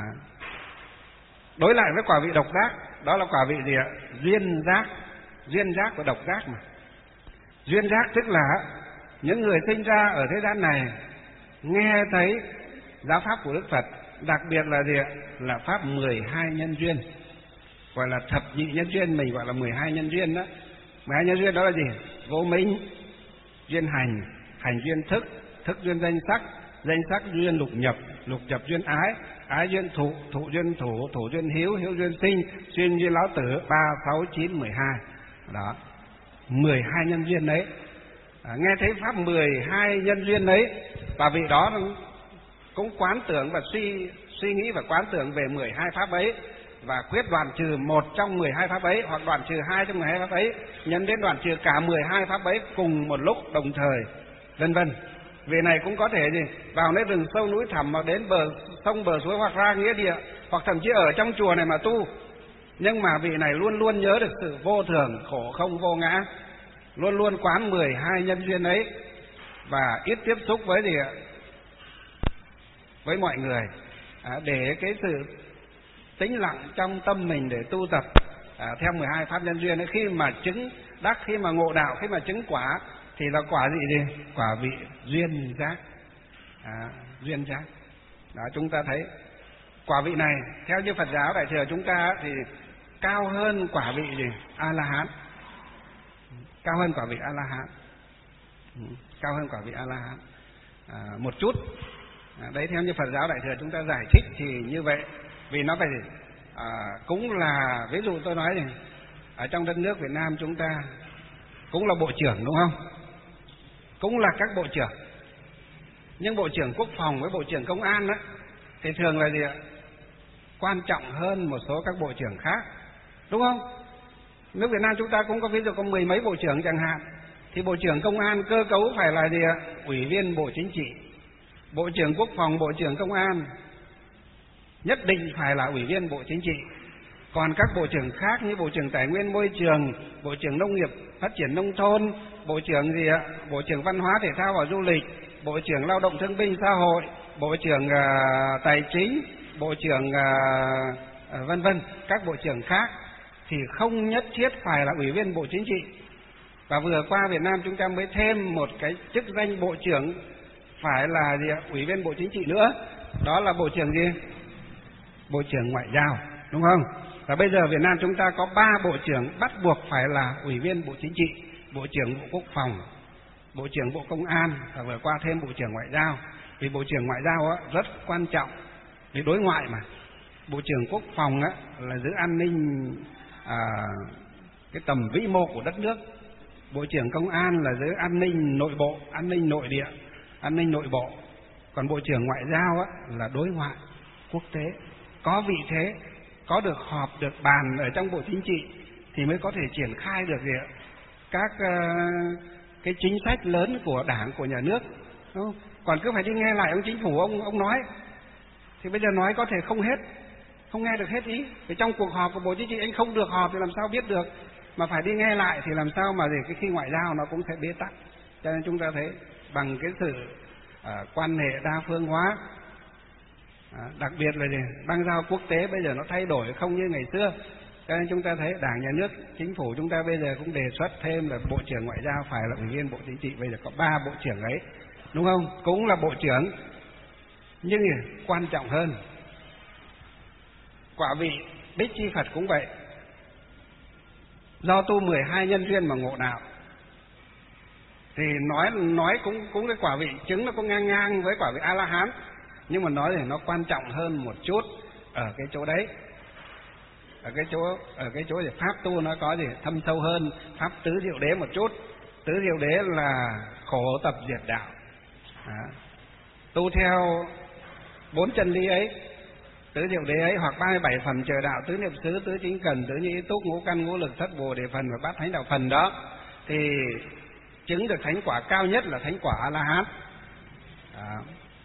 Đối lại với quả vị độc giác, đó là quả vị gì ạ? Duyên giác. Duyên giác và độc giác mà. Duyên giác tức là những người sinh ra ở thế gian này nghe thấy giáo pháp của Đức Phật, đặc biệt là gì ạ? Là pháp mười hai nhân duyên, gọi là thập nhị nhân duyên, mình gọi là mười hai nhân duyên đó. mười hai nhân duyên đó là gì? Vô minh, duyên hành, hành duyên thức, thức duyên danh sắc, danh sắc duyên lục nhập, lục nhập duyên ái, ái duyên thụ, thụ duyên thủ, thủ duyên hiếu, hiếu duyên sinh, sinh duyên lão tử, ba, sáu, chín, mười hai. Đó, mười hai nhân duyên đấy. À, nghe thấy pháp mười hai nhân duyên đấy, và vị đó cũng quán tưởng và suy suy nghĩ và quán tưởng về mười hai pháp ấy, và quyết đoạn trừ một trong mười hai pháp ấy, hoặc đoạn trừ hai trong mười hai pháp ấy, nhân đến đoạn trừ cả mười hai pháp ấy cùng một lúc đồng thời, vân vân. Vị này cũng có thể gì vào nơi rừng sâu núi thẳm, mà đến bờ sông bờ suối, hoặc ra nghĩa địa, hoặc thậm chí ở trong chùa này mà tu, nhưng mà vị này luôn luôn nhớ được sự vô thường, khổ không vô ngã, luôn luôn quán mười hai nhân duyên ấy, và ít tiếp xúc với gì ạ? Với mọi người, à, để cái sự tĩnh lặng trong tâm mình để tu tập à, theo mười hai pháp nhân duyên ấy. Khi mà chứng đắc, khi mà ngộ đạo, khi mà chứng quả thì là quả gì gì? Quả vị duyên giác. À, duyên giác. Đó, chúng ta thấy quả vị này theo như Phật giáo Đại thừa chúng ta thì cao hơn quả vị gì? A La Hán. Cao hơn quả vị A La Hán. Cao hơn quả vị A La Hán à, một chút. À, đấy theo như Phật giáo Đại thừa chúng ta giải thích thì như vậy. Vì nó phải à, cũng là, ví dụ tôi nói này, ở trong đất nước Việt Nam chúng ta cũng là bộ trưởng đúng không? Cũng là các bộ trưởng. Nhưng bộ trưởng quốc phòng với bộ trưởng công an đó thì thường là gì ạ? Quan trọng hơn một số các bộ trưởng khác, đúng không? Nước Việt Nam chúng ta cũng có ví dụ có mười mấy bộ trưởng chẳng hạn, thì bộ trưởng công an cơ cấu phải là gì ạ? Ủy viên Bộ Chính trị. Bộ trưởng quốc phòng, bộ trưởng công an nhất định phải là ủy viên Bộ Chính trị. Còn các bộ trưởng khác như bộ trưởng Tài nguyên Môi trường, bộ trưởng Nông nghiệp Phát triển Nông thôn, bộ trưởng gì ạ? Bộ trưởng Văn hóa Thể thao và Du lịch, bộ trưởng Lao động Thương binh Xã hội, bộ trưởng uh, Tài chính, bộ trưởng uh, uh, vân vân, các bộ trưởng khác thì không nhất thiết phải là ủy viên Bộ Chính trị. Và vừa qua Việt Nam chúng ta mới thêm một cái chức danh bộ trưởng phải là gì ạ? Ủy viên Bộ Chính trị nữa. Đó là bộ trưởng gì? Bộ trưởng Ngoại giao, đúng không? Và bây giờ Việt Nam chúng ta có ba bộ trưởng bắt buộc phải là ủy viên Bộ Chính trị: Bộ trưởng Bộ Quốc phòng, Bộ trưởng Bộ Công an, và vừa qua thêm Bộ trưởng Ngoại giao. Vì Bộ trưởng Ngoại giao á, rất quan trọng vì đối ngoại mà. Bộ trưởng Quốc phòng á, là giữ an ninh à, cái tầm vĩ mô của đất nước. Bộ trưởng Công an là giữ an ninh nội bộ, an ninh nội địa, an ninh nội bộ. Còn Bộ trưởng Ngoại giao á, là đối ngoại quốc tế. Có vị thế, có được họp, được bàn ở trong Bộ Chính trị thì mới có thể triển khai được gì ạ? Các uh, cái chính sách lớn của Đảng, của nhà nước, đúng không? Còn cứ phải đi nghe lại ông chính phủ ông ông nói thì bây giờ nói có thể không hết, không nghe được hết ý. Vì trong cuộc họp của Bộ Chính trị anh không được họp thì làm sao biết được, mà phải đi nghe lại thì làm sao mà để cái khi ngoại giao nó cũng sẽ bế tắc. Cho nên chúng ta thấy bằng cái sự uh, quan hệ đa phương hóa, À, đặc biệt là gì? Bang giao quốc tế bây giờ nó thay đổi không như ngày xưa. Cho nên chúng ta thấy Đảng, Nhà nước, Chính phủ chúng ta bây giờ cũng đề xuất thêm là Bộ trưởng Ngoại giao phải là ủy viên Bộ Chính trị. Bây giờ có ba bộ trưởng ấy, đúng không? Cũng là bộ trưởng, nhưng quan trọng hơn, quả vị Bích Chi Phật cũng vậy. Do tu mười hai nhân duyên mà ngộ đạo thì nói nói cũng cũng cái quả vị chứng nó cũng ngang ngang với quả vị A La Hán, nhưng mà nói thì nó quan trọng hơn một chút ở cái chỗ đấy. Ở cái chỗ ở cái chỗ thì pháp tu nó có gì thâm sâu hơn pháp tứ diệu đế một chút. Tứ diệu đế là khổ tập diệt đạo. À, tu theo bốn chân lý ấy, tứ diệu đế ấy, hoặc ba mươi bảy phẩm trời đạo, tứ niệm xứ, tứ chính cần, tứ nhĩ túc, ngũ căn ngũ lực, thất bồ đề phần và bát thánh đạo phần đó, thì chứng được thánh quả cao nhất là thánh quả A La Hán. À,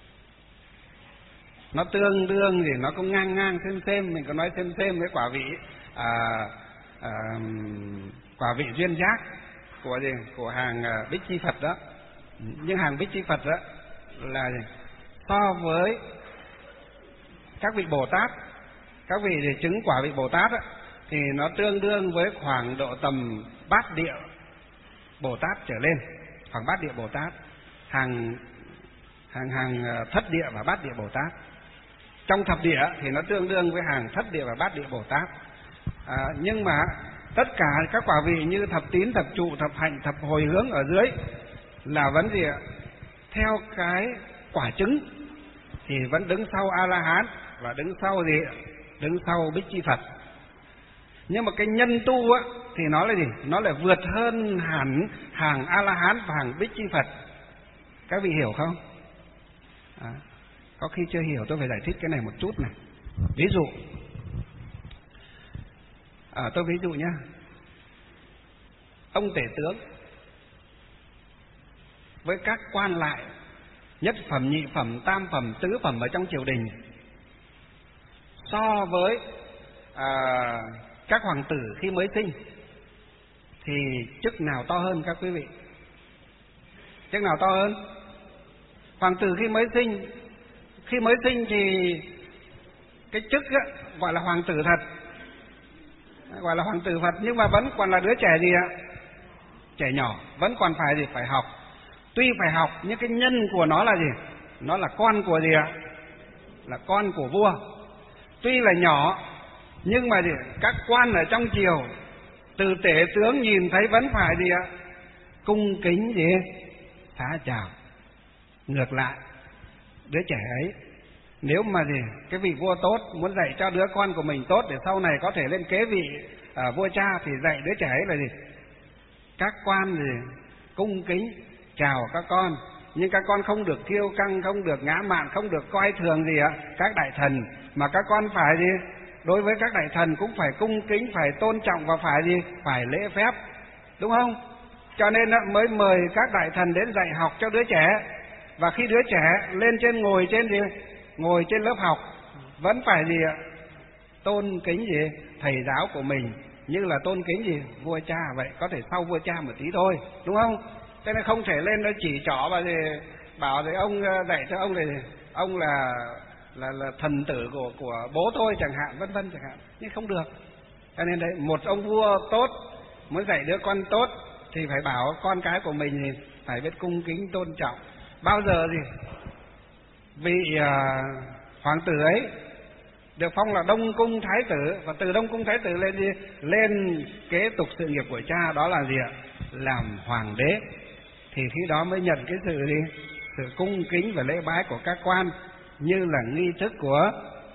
nó tương đương thì nó cũng ngang ngang xem xem, mình có nói xem xem với quả vị à, à, quả vị duyên giác của gì của hàng à, Bích Chi Phật đó. Nhưng hàng Bích Chi Phật đó là gì? So với các vị Bồ Tát, các vị thì chứng quả vị Bồ Tát á, thì nó tương đương với khoảng độ tầm bát địa Bồ Tát trở lên, khoảng bát địa Bồ Tát, hàng hàng hàng thất địa và bát địa Bồ Tát. Trong thập địa thì nó tương đương với hàng thất địa và bát địa Bồ Tát. À, nhưng mà tất cả các quả vị như thập tín, thập trụ, thập hạnh, thập hồi hướng ở dưới là vẫn gì ạ? Theo cái quả chứng thì vẫn đứng sau A La Hán và đứng sau gì? Đứng sau Bích Chi Phật. Nhưng mà cái nhân tu á thì nó là gì? Nó lại vượt hơn hẳn hàng A La Hán và hàng Bích Chi Phật. Các vị hiểu không? À, có khi chưa hiểu tôi phải giải thích cái này một chút này. Ví dụ, à, tôi ví dụ nhé. Ông tể tướng với các quan lại nhất phẩm, nhị phẩm, tam phẩm, tứ phẩm ở trong triều đình, so với à, các hoàng tử khi mới sinh thì chức nào to hơn các quý vị? Chức nào to hơn? Hoàng tử khi mới sinh, khi mới sinh thì cái chức á, gọi là hoàng tử thật, gọi là hoàng tử Phật, nhưng mà vẫn còn là đứa trẻ gì ạ? Trẻ nhỏ, vẫn còn phải gì? Phải học. Tuy phải học nhưng cái nhân của nó là gì? Nó là con của gì ạ? Là con của vua. Tuy là nhỏ nhưng mà gì? Các quan ở trong triều, từ tể tướng nhìn thấy vẫn phải gì ạ? Cung kính gì? Xá chào. Ngược lại, đứa trẻ ấy nếu mà gì cái vị vua tốt muốn dạy cho đứa con của mình tốt để sau này có thể lên kế vị à, vua cha, thì dạy đứa trẻ ấy là gì? Các quan gì cung kính chào các con, nhưng các con không được kiêu căng, không được ngã mạn, không được coi thường gì ạ? Các đại thần, mà các con phải gì? Đối với các đại thần cũng phải cung kính, phải tôn trọng và phải gì? Phải lễ phép, đúng không? Cho nên mới mời các đại thần đến dạy học cho đứa trẻ. Và khi đứa trẻ lên trên ngồi trên gì? Ngồi trên lớp học vẫn phải gì ạ? Tôn kính gì? Thầy giáo của mình, như là tôn kính gì? Vua cha vậy, có thể sau vua cha một tí thôi, đúng không? Cho nên không thể lên đó chỉ trỏ và gì bảo thì ông dạy cho ông này ông là là là thần tử của của bố tôi chẳng hạn, vân vân chẳng hạn, nhưng không được. Cho nên đấy, một ông vua tốt muốn dạy đứa con tốt thì phải bảo con cái của mình thì phải biết cung kính tôn trọng. Bao giờ gì vị à, hoàng tử ấy được phong là Đông Cung Thái tử, và từ Đông Cung Thái tử lên đi lên kế tục sự nghiệp của cha, đó là gì ạ? Làm hoàng đế. Thì khi đó mới nhận cái sự gì? Sự cung kính và lễ bái của các quan, như là nghi thức của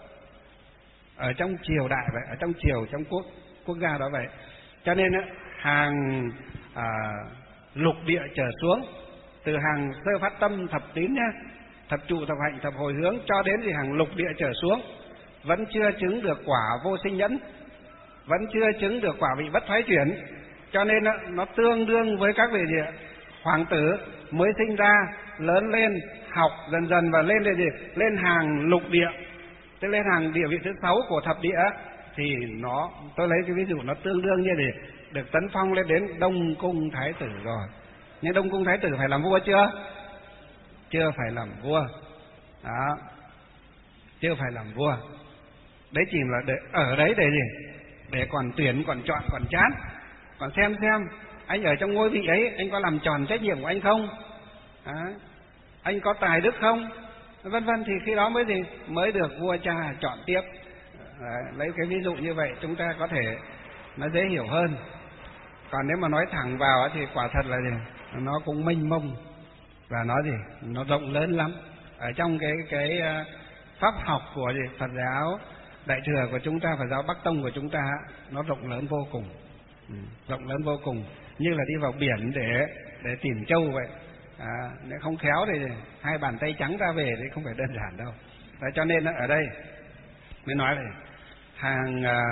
ở trong triều đại vậy, ở trong triều, trong quốc quốc gia đó vậy. Cho nên hàng à, lục địa trở xuống, từ hàng sơ phát tâm thập tín nhá, thập trụ, thập hạnh, thập hồi hướng, cho đến thì hàng lục địa trở xuống vẫn chưa chứng được quả vô sinh nhẫn, vẫn chưa chứng được quả vị bất thoái chuyển. Cho nên nó tương đương với các vị địa hoàng tử mới sinh ra, lớn lên, học dần dần và lên lên gì? Lên hàng lục địa, tức lên hàng địa vị thứ sáu của thập địa, thì nó, tôi lấy cái ví dụ nó tương đương như để được tấn phong lên đến Đông Cung Thái tử rồi. Nhưng Đông Cung Thái tử phải làm vua chưa? Chưa phải làm vua. Đó, chưa phải làm vua. Đấy chỉ là để, ở đấy để gì? Để còn tuyển, còn chọn, còn chán, còn xem xem anh ở trong ngôi vị ấy anh có làm tròn trách nhiệm của anh không? Đó, anh có tài đức không? Vân vân, thì khi đó mới gì? Mới được vua cha chọn tiếp. Đấy, lấy cái ví dụ như vậy chúng ta có thể nó dễ hiểu hơn. Còn nếu mà nói thẳng vào thì quả thật là gì? Nó cũng mênh mông và nó gì? Nó rộng lớn lắm. Ở trong cái cái pháp học của gì? Phật giáo Đại thừa của chúng ta, Phật giáo Bắc Tông của chúng ta, nó rộng lớn vô cùng, ừ, rộng lớn vô cùng, như là đi vào biển để để tìm châu vậy. À, nếu không khéo thì hai bàn tay trắng ra về thì không phải đơn giản đâu. Đấy, cho nên ở đây mới nói là hàng à,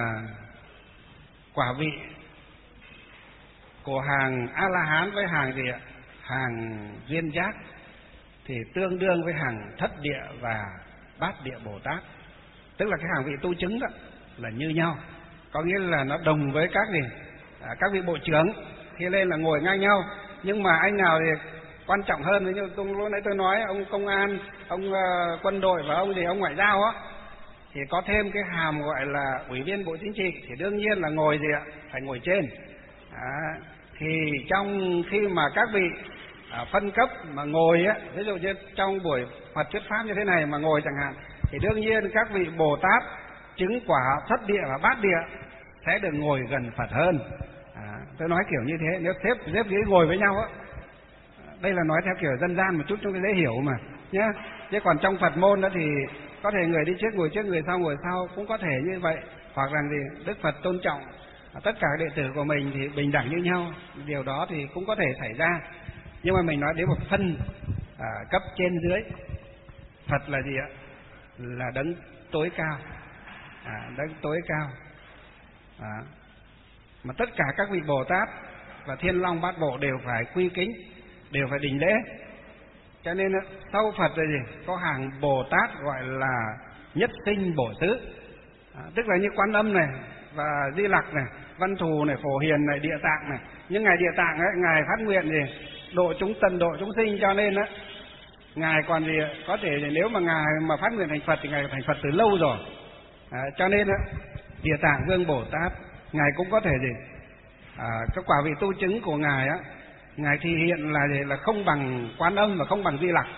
quả vị của hàng A La Hán với hàng gì ạ? Hàng duyên giác thì tương đương với hàng thất địa và bát địa Bồ Tát. Tức là cái hàng vị tu chứng đó là như nhau, có nghĩa là nó đồng với các gì? À, các vị bộ trưởng khi lên là ngồi ngang nhau, nhưng mà anh nào thì quan trọng hơn, ví dụ tôi lúc nãy tôi nói ông công an, ông uh, quân đội và ông gì ông ngoại giao á, thì có thêm cái hàm gọi là Ủy viên Bộ Chính trị, thì đương nhiên là ngồi gì ạ? Phải ngồi trên. À, thì trong khi mà các vị à, phân cấp mà ngồi á, ví dụ như trong buổi Phật thuyết pháp như thế này mà ngồi chẳng hạn, thì đương nhiên các vị Bồ Tát chứng quả thất địa và bát địa sẽ được ngồi gần Phật hơn. À, tôi nói kiểu như thế, nếu xếp xếp ghế ngồi với nhau á, đây là nói theo kiểu dân gian một chút cho dễ hiểu mà nhé. Chứ còn trong Phật môn đó thì có thể người đi trước ngồi trước, người sau ngồi sau, cũng có thể như vậy. Hoặc rằng gì Đức Phật tôn trọng tất cả đệ tử của mình thì bình đẳng như nhau, điều đó thì cũng có thể xảy ra. Nhưng mà mình nói đến một phân à, cấp trên dưới. Phật là gì ạ? Là đấng tối cao, à, đấng tối cao. À, mà tất cả các vị Bồ Tát và Thiên Long Bát Bộ đều phải quy kính, đều phải đảnh lễ. Cho nên sau Phật là gì? Có hàng Bồ Tát gọi là nhất sinh bổ xứ, à, tức là như Quan Âm này và Di Lặc này, Văn Thù này, Phổ Hiền này, Địa Tạng này. Nhưng ngài Địa Tạng ấy, ngài phát nguyện gì? Độ chúng tần độ chúng sinh, cho nên á ngài còn gì có thể nếu mà ngài mà phát nguyện thành Phật thì ngài thành Phật từ lâu rồi. À, cho nên á Địa Tạng Vương Bồ Tát ngài cũng có thể gì? À, cái quả vị tu chứng của ngài á, ngài thể hiện là gì? Là không bằng Quan Âm và không bằng Di Lặc.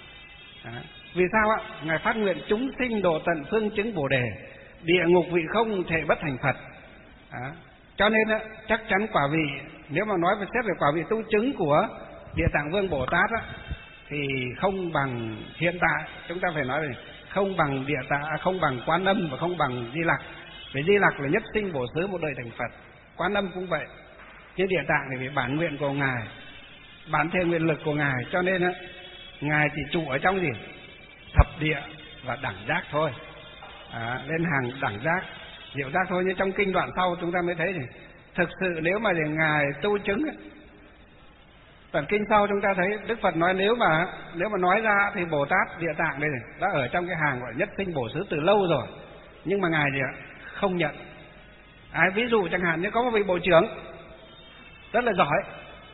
À, vì sao ạ? Ngài phát nguyện chúng sinh độ tận phương chứng Bồ đề, địa ngục vị không thể bất thành Phật. À, cho nên á, chắc chắn quả vị, nếu mà nói về xét về quả vị tu chứng của Địa Tạng Vương Bồ Tát á, thì không bằng hiện tại, chúng ta phải nói là không bằng Địa Tạng, không bằng Quan Âm và không bằng Di Lặc. Vì Di Lặc là nhất sinh bổ xứ một đời thành Phật, Quan Âm cũng vậy. Nhưng Địa Tạng thì vì bản nguyện của ngài, bản thể nguyện lực của ngài, cho nên á ngài chỉ trụ ở trong gì? Thập địa và đẳng giác thôi. À, lên hàng đẳng giác, diệu giác thôi. Nhưng trong kinh đoạn sau chúng ta mới thấy thì thực sự nếu mà để ngài tu chứng ấy, Phần kinh sau chúng ta thấy Đức Phật nói nếu mà nếu mà nói ra thì Bồ Tát Địa Tạng đây này đã ở trong cái hàng gọi nhất sinh bổ xứ từ lâu rồi, nhưng mà ngài gì ạ? Không nhận. À, ví dụ chẳng hạn như có một vị bộ trưởng rất là giỏi,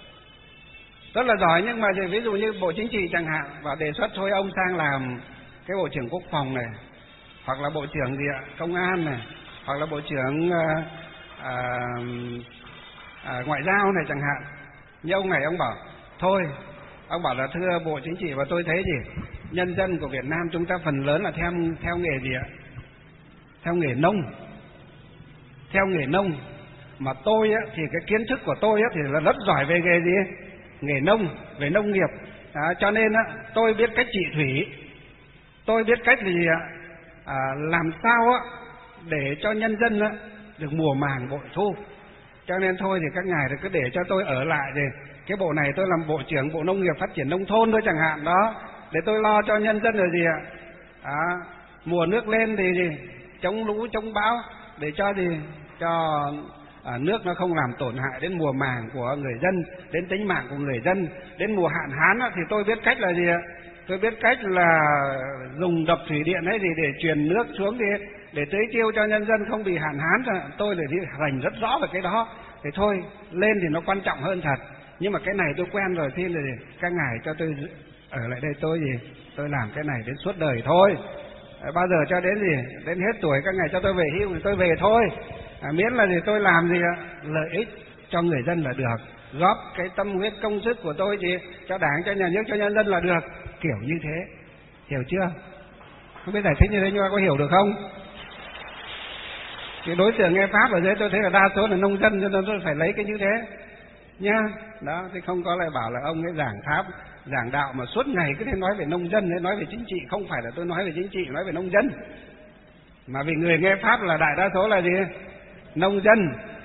rất là giỏi nhưng mà ví dụ như Bộ Chính trị chẳng hạn và đề xuất thôi ông sang làm cái Bộ trưởng Quốc phòng này, hoặc là Bộ trưởng gì ạ? Công an này, hoặc là Bộ trưởng à, à, à, Ngoại giao này chẳng hạn. Nhưng ông này ông bảo thôi, ông bảo là thưa Bộ Chính trị và tôi thấy gì nhân dân của Việt Nam chúng ta phần lớn là theo theo nghề gì ạ? Theo nghề nông, theo nghề nông. Mà tôi á, thì cái kiến thức của tôi á, thì là rất giỏi về nghề gì? Nghề nông, về nông nghiệp. À, cho nên á, tôi biết cách trị thủy, tôi biết cách gì ạ? À, làm sao á, để cho nhân dân á, được mùa màng bội thu. Cho nên thôi thì các ngài thì cứ để cho tôi ở lại thì cái bộ này tôi làm Bộ trưởng Bộ Nông nghiệp Phát triển Nông thôn thôi chẳng hạn đó, để tôi lo cho nhân dân rồi gì ạ? À, mùa nước lên thì gì? Chống lũ, chống bão, để cho gì? Cho à, nước nó không làm tổn hại đến mùa màng của người dân, đến tính mạng của người dân. Đến mùa hạn hán á, thì tôi biết cách là gì ạ? Tôi biết cách là dùng đập thủy điện ấy gì để truyền nước xuống đi, để tưới tiêu cho nhân dân không bị hạn hán. Tôi là đi rành rất rõ về cái đó. Thì thôi, lên thì nó quan trọng hơn thật. Nhưng mà cái này tôi quen rồi, thì là các ngài cho tôi ở lại đây, tôi gì? Tôi làm cái này đến suốt đời thôi. Bao giờ cho đến gì? Đến hết tuổi các ngài cho tôi về hưu thì tôi về thôi. À, miễn là gì tôi làm gì ạ? Lợi ích cho người dân là được. Góp cái tâm huyết công sức của tôi gì? Cho đảng, cho nhà nước, cho nhân dân là được. Kiểu như thế. Hiểu chưa? Không biết giải thích như thế nhưng mà có hiểu được không? Cái đối tượng nghe Pháp ở dưới tôi thấy là đa số là nông dân, cho nên tôi phải lấy cái như thế nhá. Đó, thì không có lại bảo là ông ấy giảng Pháp, giảng đạo mà suốt ngày cứ thế nói về nông dân, nói về chính trị. Không phải là tôi nói về chính trị, nói về nông dân. Mà vì người nghe Pháp là đại đa số là gì? Nông dân.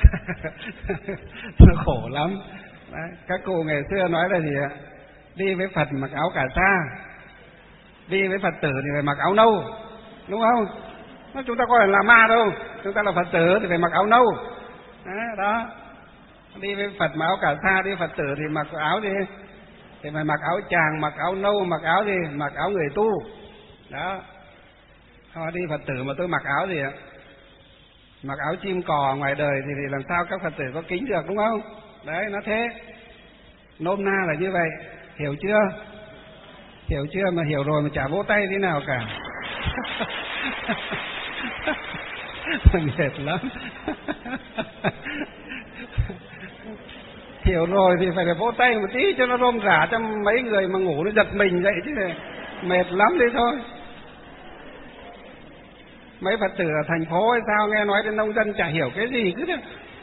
Nó khổ lắm. Đấy, các cụ ngày xưa nói là gì ạ? Đi với Phật mặc áo cà sa, đi với Phật tử thì phải mặc áo nâu, đúng không? Nó chúng ta có phải là ma đâu, chúng ta là Phật tử thì phải mặc áo nâu. Đấy, đó. Đi với Phật mặc áo cà sa, đi Phật tử thì mặc áo gì? Thì phải mặc áo chàng, mặc áo nâu, mặc áo gì? Mặc áo người tu. Đó. Thôi đi Phật tử mà tôi mặc áo gì ạ? Mặc áo chim cò ngoài đời thì, thì làm sao các Phật tử có kính được, đúng không? Đấy, nó thế. Nôm na là như vậy. Hiểu chưa? Hiểu chưa? Mà hiểu rồi mà chả vỗ tay thế nào cả. mệt lắm. Hiểu rồi thì phải là vỗ tay một tí cho nó rôm rả, cho mấy người mà ngủ nó giật mình dậy chứ, mệt lắm đấy thôi. Mấy Phật tử ở thành phố hay sao nghe nói đến nông dân chả hiểu cái gì cứ thế.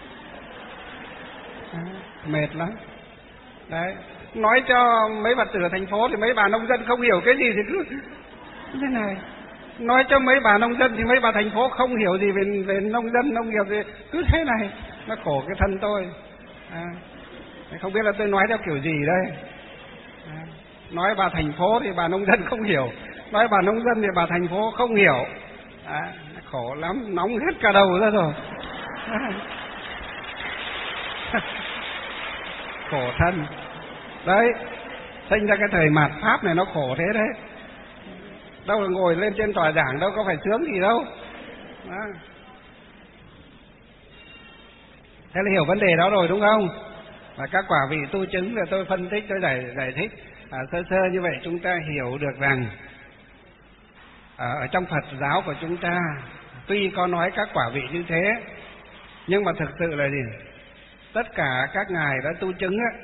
À, mệt lắm. Đấy, nói cho mấy Phật tử ở thành phố thì mấy bà nông dân không hiểu cái gì thì cứ thế này. Nói cho mấy bà nông dân thì mấy bà thành phố không hiểu gì về về nông dân nông nghiệp thì cứ thế này, nó khổ cái thân tôi. À, không biết là tôi nói theo kiểu gì đây. À, nói bà thành phố thì bà nông dân không hiểu, nói bà nông dân thì bà thành phố không hiểu. À, khổ lắm, nóng hết cả đầu ra rồi. À, khổ thân. Đấy, sinh ra cái thời mạt Pháp này nó khổ thế đấy. Đâu là ngồi lên trên tòa giảng đâu có phải sướng gì đâu. Đó. Thế là hiểu vấn đề đó rồi đúng không? Và các quả vị tu chứng là tôi phân tích, tôi giải, giải thích à, sơ sơ như vậy chúng ta hiểu được rằng à, ở trong Phật giáo của chúng ta tuy có nói các quả vị như thế, nhưng mà thực sự là gì? Tất cả các ngài đã tu chứng á,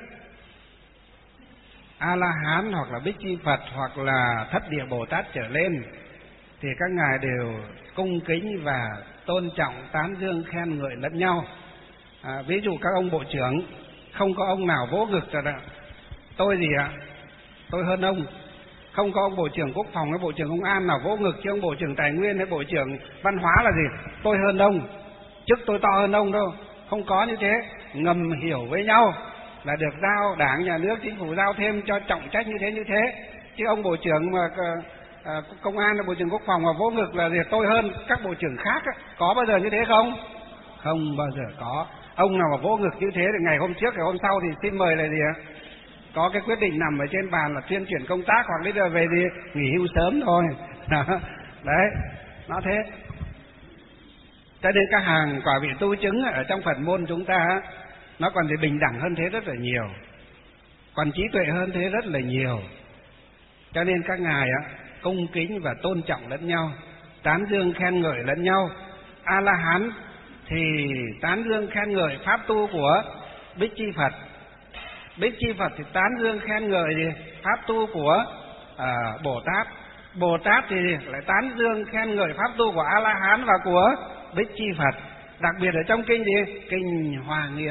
A-la-hán hoặc là Bích Chi Phật hoặc là Thất Địa Bồ Tát trở lên thì các ngài đều cung kính và tôn trọng, tán dương, khen ngợi lẫn nhau. À, ví dụ các ông bộ trưởng, không có ông nào vỗ ngực cho đã tôi gì ạ, tôi hơn ông. Không có ông bộ trưởng quốc phòng hay bộ trưởng công an nào vỗ ngực chứ ông bộ trưởng tài nguyên hay bộ trưởng văn hóa là gì, tôi hơn ông, chức tôi to hơn ông đâu. Không có như thế, ngầm hiểu với nhau là được giao, đảng nhà nước chính phủ giao thêm cho trọng trách như thế như thế. Chứ ông bộ trưởng mà à, công an hay bộ trưởng quốc phòng mà vỗ ngực là gì, tôi hơn các bộ trưởng khác á, có bao giờ như thế không? Không bao giờ có. Ông nào mà vỗ ngực như thế thì ngày hôm trước ngày hôm sau thì xin mời là gì ạ? Có cái quyết định nằm ở trên bàn là tuyên chuyển công tác hoặc bây giờ về thì nghỉ hưu sớm thôi. Đấy, nó thế. Cho nên các hàng quả vị tu chứng ở trong Phật môn chúng ta nó còn thì bình đẳng hơn thế rất là nhiều, còn trí tuệ hơn thế rất là nhiều. Cho nên các ngài cung kính và tôn trọng lẫn nhau, tán dương khen ngợi lẫn nhau. A-la-hán thì tán dương khen ngợi pháp tu của Bích Chi Phật, Bích Chi Phật thì tán dương khen ngợi gì? Pháp tu của à, Bồ Tát, Bồ Tát thì lại tán dương khen ngợi pháp tu của A-la-hán và của Bích Chi Phật. Đặc biệt ở trong kinh gì? Kinh Hoa Nghiêm.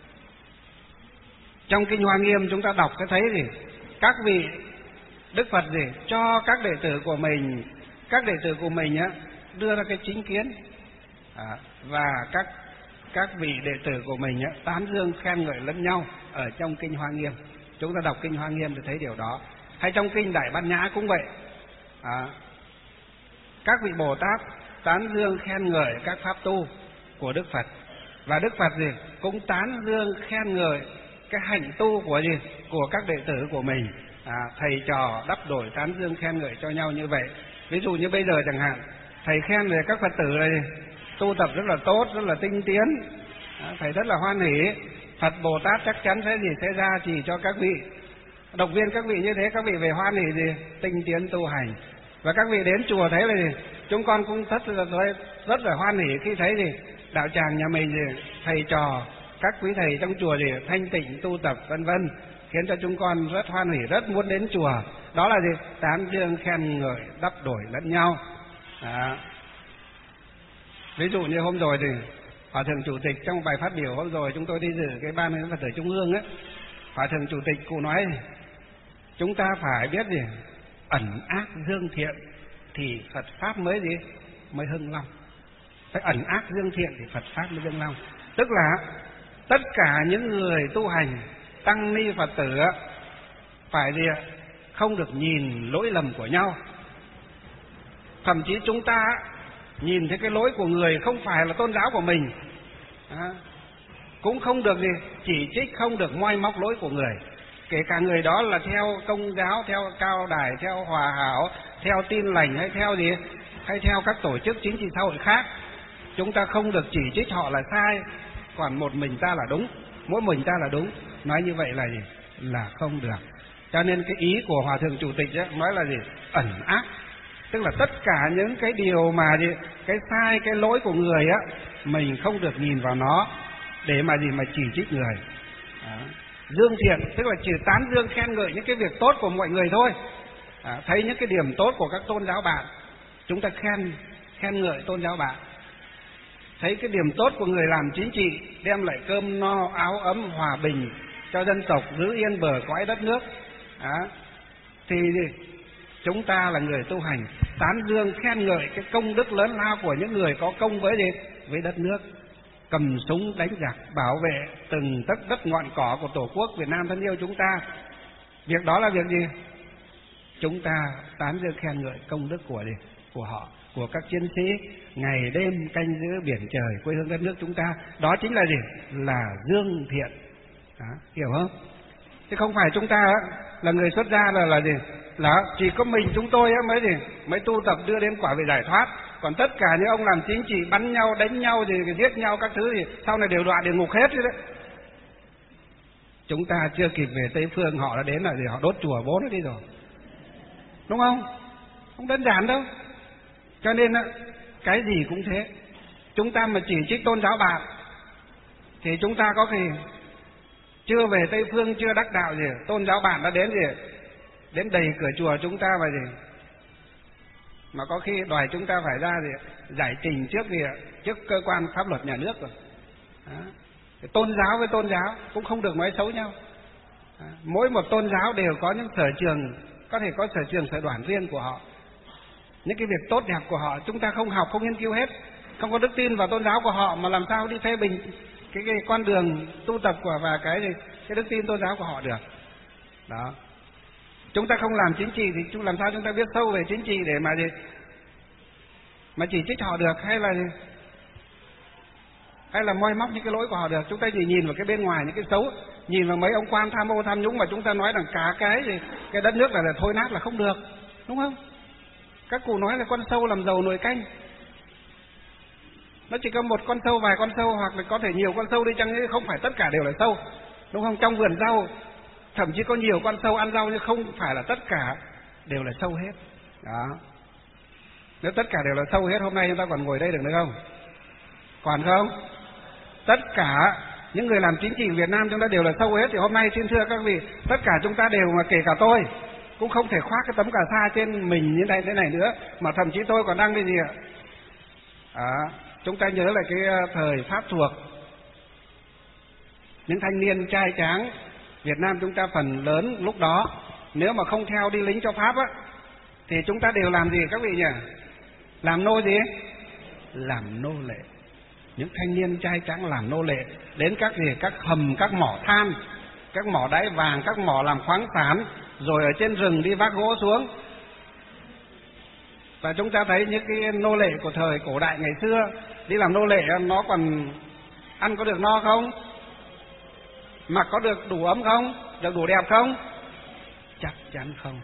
Trong kinh Hoa Nghiêm chúng ta đọc cái thấy gì? Các vị Đức Phật gì? Cho các đệ tử của mình, các đệ tử của mình á, đưa ra cái chính kiến à, và các các vị đệ tử của mình á, tán dương khen ngợi lẫn nhau ở trong kinh Hoa Nghiêm. Chúng ta đọc kinh Hoa Nghiêm để thấy điều đó. Hay trong kinh Đại Bát Nhã cũng vậy. À, các vị Bồ Tát tán dương khen ngợi các pháp tu của Đức Phật, và Đức Phật gì cũng tán dương khen ngợi cái hạnh tu của gì của các đệ tử của mình. À, thầy trò đắp đổi tán dương khen ngợi cho nhau như vậy. Ví dụ như bây giờ chẳng hạn, thầy khen về các Phật tử này tu tập rất là tốt, rất là tinh tiến, à, thầy rất là hoan hỉ. Phật Bồ Tát chắc chắn sẽ gì sẽ ra chỉ cho các vị, động viên các vị như thế, các vị về hoan hỉ gì tinh tiến tu hành. Và các vị đến chùa thấy là gì, chúng con cũng rất là rất là hoan hỉ khi thấy gì đạo tràng nhà mình gì thầy trò, các quý thầy trong chùa gì thanh tịnh tu tập vân vân, khiến cho chúng con rất hoan hỉ, rất muốn đến chùa. Đó là gì? Tán dương khen ngợi đắp đổi lẫn nhau. À, ví dụ như hôm rồi thì Hòa thượng chủ tịch trong bài phát biểu hôm rồi chúng tôi đi dự cái ban Phật tử Trung ương ấy, Hòa thượng chủ tịch cụ nói chúng ta phải biết gì ẩn ác dương thiện thì Phật pháp mới gì mới hưng long. Phải ẩn ác dương thiện thì Phật pháp mới hưng long. Tức là tất cả những người tu hành tăng ni Phật tử phải gì không được nhìn lỗi lầm của nhau. Thậm chí chúng ta nhìn thấy cái lỗi của người không phải là tôn giáo của mình, à, cũng không được gì chỉ trích, không được moi móc lỗi của người, kể cả người đó là theo Công giáo, theo Cao Đài, theo Hòa Hảo, theo Tin Lành hay theo gì hay theo các tổ chức chính trị xã hội khác. Chúng ta không được chỉ trích họ là sai, còn một mình ta là đúng, mỗi mình ta là đúng. Nói như vậy là gì? Là không được. Cho nên cái ý của Hòa thượng chủ tịch ấy, nói là gì? Ẩn ác. Tức là tất cả những cái điều mà gì, cái sai, cái lỗi của người á, mình không được nhìn vào nó để mà gì mà chỉ trích người. Đó. Dương thiện tức là chỉ tán dương khen ngợi những cái việc tốt của mọi người thôi. Đó. Thấy những cái điểm tốt của các tôn giáo bạn, chúng ta khen khen ngợi tôn giáo bạn. Thấy cái điểm tốt của người làm chính trị, đem lại cơm no áo ấm hòa bình cho dân tộc, giữ yên bờ cõi đất nước. Đó. Thì chúng ta là người tu hành, tán dương khen ngợi cái công đức lớn lao của những người có công với gì? Với đất nước, cầm súng đánh giặc, bảo vệ từng tấc đất ngọn cỏ của Tổ quốc Việt Nam thân yêu chúng ta. Việc đó là việc gì? Chúng ta tán dương khen ngợi công đức của gì? Của họ, của các chiến sĩ ngày đêm canh giữ biển trời quê hương đất nước chúng ta. Đó chính là gì? Là dương thiện. Đó, hiểu không? Chứ không phải chúng ta là người xuất gia là là gì? Là chỉ có mình chúng tôi mới gì mới tu tập đưa đến quả về giải thoát. Còn tất cả những ông làm chính trị bắn nhau, đánh nhau gì, giết nhau các thứ thì sau này đều đọa địa ngục hết đấy. Chúng ta chưa kịp về Tây Phương họ đã đến là gì? Họ đốt chùa bố nó đi rồi, đúng không? Không đơn giản đâu. Cho nên cái gì cũng thế. Chúng ta mà chỉ trích tôn giáo bạn thì chúng ta có khi chưa về Tây Phương, chưa đắc đạo gì, tôn giáo bạn đã đến gì, đến đầy cửa chùa chúng ta và gì, mà có khi đòi chúng ta phải ra gì giải trình trước gì trước cơ quan pháp luật nhà nước rồi. Đó. Tôn giáo với tôn giáo cũng không được nói xấu nhau. Đó. Mỗi một tôn giáo đều có những sở trường, có thể có sở trường sở đoản riêng của họ, những cái việc tốt đẹp của họ chúng ta không học, không nghiên cứu hết, không có đức tin vào tôn giáo của họ mà làm sao đi phê bình cái, cái con đường tu tập của và cái gì cái đức tin tôn giáo của họ được. Đó. Chúng ta không làm chính trị thì chúng làm sao chúng ta biết sâu về chính trị để mà gì mà chỉ trích họ được, hay là gì? Hay là moi móc những cái lỗi của họ được. Chúng ta chỉ nhìn vào cái bên ngoài những cái xấu, nhìn vào mấy ông quan tham ô tham nhũng mà chúng ta nói rằng cả cái gì cái đất nước là, là thôi nát là không được, đúng không? Các cụ nói là con sâu làm dầu nồi canh. Nó chỉ có một con sâu, vài con sâu, hoặc là có thể nhiều con sâu đi chăng chứ không phải tất cả đều là sâu, đúng không? Trong vườn rau thậm chí có nhiều con sâu ăn rau nhưng không phải là tất cả đều là sâu hết. Đó. Nếu tất cả đều là sâu hết, hôm nay chúng ta còn ngồi đây được nữa không? Còn không? Tất cả những người làm chính trị Việt Nam chúng ta đều là sâu hết thì hôm nay xin thưa các vị, tất cả chúng ta đều, mà kể cả tôi cũng không thể khoác cái tấm cà sa trên mình như này thế này nữa, mà thậm chí tôi còn đang cái gì ạ? À, chúng ta nhớ lại cái thời Pháp thuộc, những thanh niên trai tráng Việt Nam chúng ta phần lớn lúc đó nếu mà không theo đi lính cho Pháp á thì chúng ta đều làm gì các vị nhỉ? Làm nô gì? Làm nô lệ. Những thanh niên trai tráng làm nô lệ đến các gì các hầm, các mỏ than, các mỏ đáy vàng, các mỏ làm khoáng sản, rồi ở trên rừng đi vác gỗ xuống. Và chúng ta thấy những cái nô lệ của thời cổ đại ngày xưa đi làm nô lệ, nó còn ăn có được no không? Mặc có được đủ ấm không? Được đủ đẹp không? Chắc chắn không.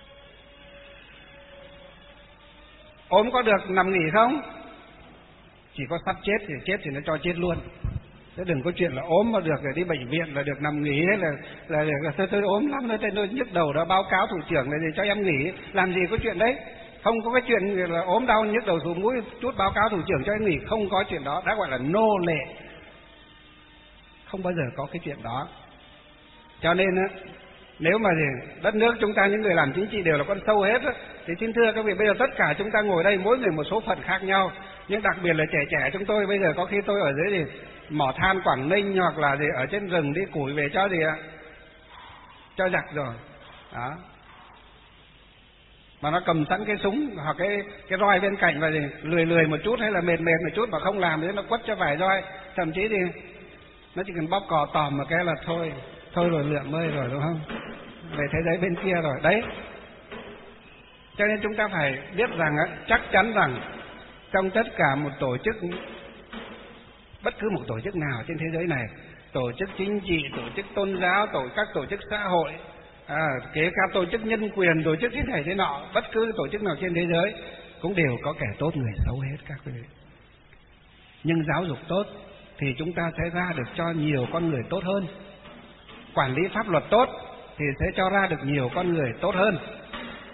Ốm có được nằm nghỉ không? Chỉ có sắp chết thì chết thì nó cho chết luôn. Chứ đừng có chuyện là ốm mà được rồi đi bệnh viện là được nằm nghỉ, hay là là, là, là tôi, tôi ốm lắm rồi tôi nhức đầu đó báo cáo thủ trưởng là gì cho em nghỉ, làm gì có chuyện đấy. Không có cái chuyện là ốm đau nhức đầu sụt mũi chút báo cáo thủ trưởng cho em nghỉ, không có chuyện đó, đã gọi là nô lệ. Không bao giờ có cái chuyện đó. Cho nên á, nếu mà gì, đất nước chúng ta những người làm chính trị đều là con sâu hết á, thì xin thưa các vị, bây giờ tất cả chúng ta ngồi đây mỗi người một số phận khác nhau, nhưng đặc biệt là trẻ trẻ chúng tôi bây giờ có khi tôi ở dưới gì mỏ than Quảng Ninh hoặc là gì ở trên rừng đi củi về cho gì ạ, cho giặc rồi đó, mà nó cầm sẵn cái súng hoặc cái cái roi bên cạnh và gì lười lười một chút hay là mệt mệt một chút mà không làm thì nó quất cho vài roi, thậm chí thì nó chỉ cần bóp cò tòm một cái là thôi thôi rồi lượm ơi rồi, đúng không? Về thế giới bên kia rồi đấy. Cho nên chúng ta phải biết rằng chắc chắn rằng trong tất cả một tổ chức, bất cứ một tổ chức nào trên thế giới này, tổ chức chính trị, tổ chức tôn giáo, tổ các tổ chức xã hội, à, kể cả tổ chức nhân quyền, tổ chức thế này thế nọ, bất cứ tổ chức nào trên thế giới cũng đều có kẻ tốt người xấu hết các quý vị. Nhưng giáo dục tốt thì chúng ta sẽ ra được cho nhiều con người tốt hơn. Quản lý pháp luật tốt thì sẽ cho ra được nhiều con người tốt hơn.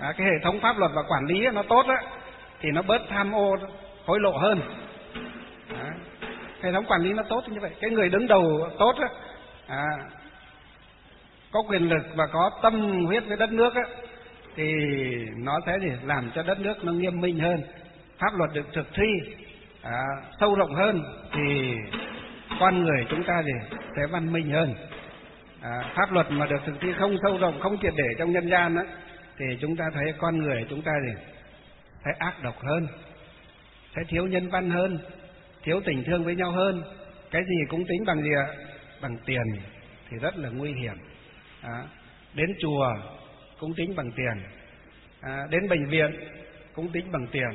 À, cái hệ thống pháp luật và quản lý nó tốt á, thì nó bớt tham ô hối lộ hơn. À, hệ thống quản lý nó tốt như vậy, cái người đứng đầu tốt á, à, có quyền lực và có tâm huyết với đất nước á, thì nó sẽ gì làm cho đất nước nó nghiêm minh hơn, pháp luật được thực thi à, sâu rộng hơn, thì con người chúng ta thì sẽ văn minh hơn. À, pháp luật mà được thực thi không sâu rộng, không triệt để trong nhân gian á, thì chúng ta thấy con người chúng ta thì sẽ ác độc hơn, sẽ thiếu nhân văn hơn, thiếu tình thương với nhau hơn. Cái gì cũng tính bằng gì ạ? Bằng tiền thì rất là nguy hiểm. À, đến chùa cũng tính bằng tiền, à, đến bệnh viện cũng tính bằng tiền,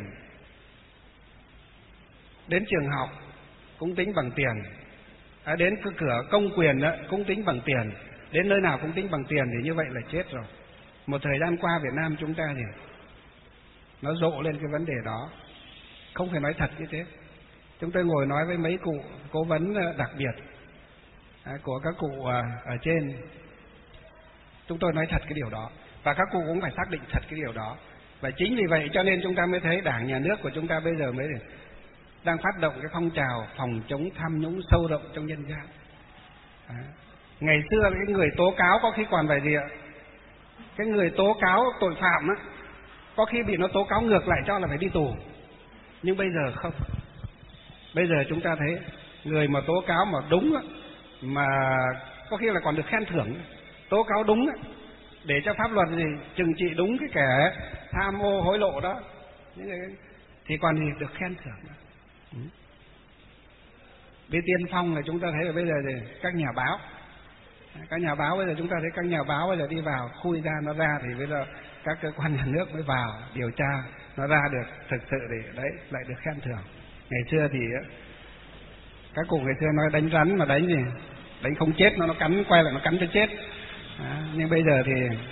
đến trường học cũng tính bằng tiền, à, đến cái cửa công quyền đó, cũng tính bằng tiền, đến nơi nào cũng tính bằng tiền, thì như vậy là chết rồi. Một thời gian qua Việt Nam chúng ta thì nó rộ lên cái vấn đề đó, không phải nói thật như thế. Chúng tôi ngồi nói với mấy cụ cố vấn đặc biệt à, của các cụ à, ở trên, chúng tôi nói thật cái điều đó, và các cụ cũng phải xác định thật cái điều đó. Và chính vì vậy cho nên chúng ta mới thấy Đảng, Nhà nước của chúng ta bây giờ mới đang phát động cái phong trào phòng chống tham nhũng sâu rộng trong nhân gian. À, ngày xưa cái người tố cáo có khi còn phải gì ạ? Cái người tố cáo tội phạm á, có khi bị nó tố cáo ngược lại cho là phải đi tù. Nhưng bây giờ không. Bây giờ chúng ta thấy người mà tố cáo mà đúng á, mà có khi là còn được khen thưởng. Tố cáo đúng á, để cho pháp luật gì trừng trị đúng cái kẻ tham ô hối lộ đó, thì còn gì được khen thưởng. Ừ. Đi tiên phong là chúng ta thấy là bây giờ thì các nhà báo, các nhà báo bây giờ chúng ta thấy các nhà báo bây giờ đi vào khui ra nó ra, thì bây giờ các cơ quan nhà nước mới vào điều tra, nó ra được thực sự thì đấy lại được khen thưởng. Ngày xưa thì các cụ ngày xưa nói đánh rắn mà đánh gì, đánh không chết nó nó cắn quay lại nó cắn cho chết. À, nhưng bây giờ thì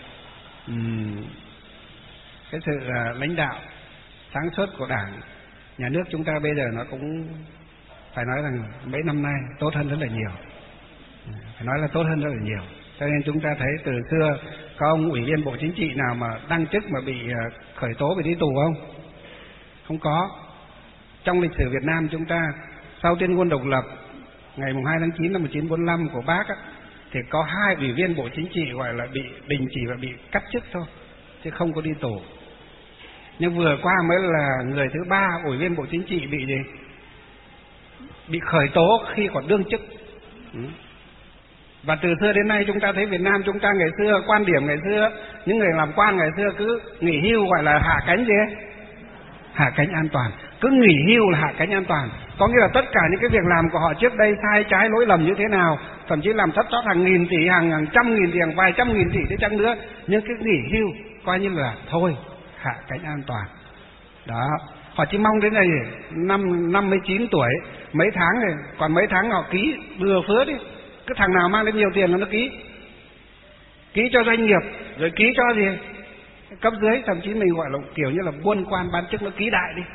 um, cái sự uh, lãnh đạo sáng suốt của Đảng, Nhà nước chúng ta bây giờ nó cũng phải nói rằng mấy năm nay tốt hơn rất là nhiều, phải nói là tốt hơn rất là nhiều. Cho nên chúng ta thấy từ xưa có ông ủy viên Bộ Chính trị nào mà đăng chức mà bị uh, khởi tố bị đi tù không? Không có. Trong lịch sử Việt Nam chúng ta, sau tuyên ngôn độc lập ngày hai tháng chín năm một nghìn chín trăm bốn mươi lăm của Bác á, thì có hai ủy viên Bộ Chính trị gọi là bị đình chỉ và bị cắt chức thôi, chứ không có đi tù. Nhưng vừa qua mới là người thứ ba ủy viên Bộ Chính trị bị gì? Bị khởi tố khi còn đương chức. Ừ. Và từ xưa đến nay chúng ta thấy Việt Nam chúng ta ngày xưa, quan điểm ngày xưa, những người làm quan ngày xưa cứ nghỉ hưu gọi là hạ cánh gì ấy? Hạ cánh an toàn. Cứ nghỉ hưu là hạ cánh an toàn. Có nghĩa là tất cả những cái việc làm của họ trước đây sai trái lỗi lầm như thế nào, thậm chí làm thất thoát hàng nghìn tỷ, hàng, hàng trăm nghìn tỷ, hàng vài trăm nghìn tỷ thế chăng nữa, nhưng cái nghỉ hưu coi như là thôi, hạ cánh an toàn. Đó, họ chỉ mong đến này năm năm mươi chín tuổi, mấy tháng này, còn mấy tháng họ ký bừa phứa đi, cứ thằng nào mang đến nhiều tiền là nó ký, ký cho doanh nghiệp, rồi ký cho gì cấp dưới, thậm chí mình gọi là kiểu như là buôn quan bán chức, nó ký đại đi,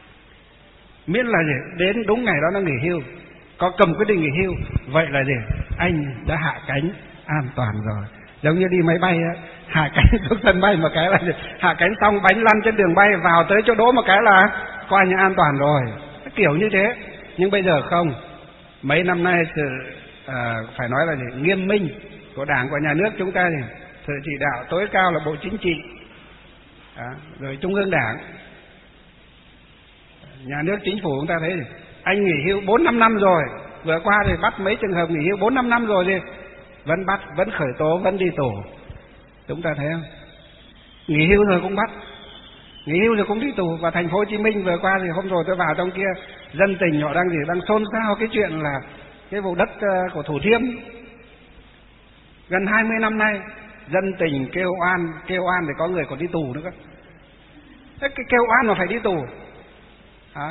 miễn là gì đến đúng ngày đó nó nghỉ hưu, có cầm quyết định nghỉ hưu, vậy là gì anh đã hạ cánh an toàn rồi. Giống như đi máy bay á, hạ cánh xuống sân bay một cái là gì? Hạ cánh xong bánh lăn trên đường bay, vào tới chỗ đỗ một cái là coi như an toàn rồi, kiểu như thế. Nhưng bây giờ không. Mấy năm nay sự à, phải nói là gì? Nghiêm minh của Đảng, của Nhà nước chúng ta thì sự chỉ đạo tối cao là Bộ Chính trị, à, rồi Trung ương Đảng, Nhà nước Chính phủ chúng ta thấy thì anh nghỉ hưu bốn năm năm rồi, vừa qua thì bắt mấy trường hợp nghỉ hưu bốn năm năm rồi thì vẫn bắt, vẫn khởi tố, vẫn đi tù. Chúng ta thấy không? Nghỉ hưu rồi cũng bắt, nghỉ hưu rồi cũng đi tù. Và thành phố Hồ Chí Minh vừa qua thì hôm rồi tôi vào trong kia, dân tình họ đang gì đang xôn xao cái chuyện là cái vụ đất của Thủ Thiêm. Gần hai mươi năm nay dân tình kêu oan, kêu oan thì có người còn đi tù nữa cơ. Thế cái kêu oan mà phải đi tù hả?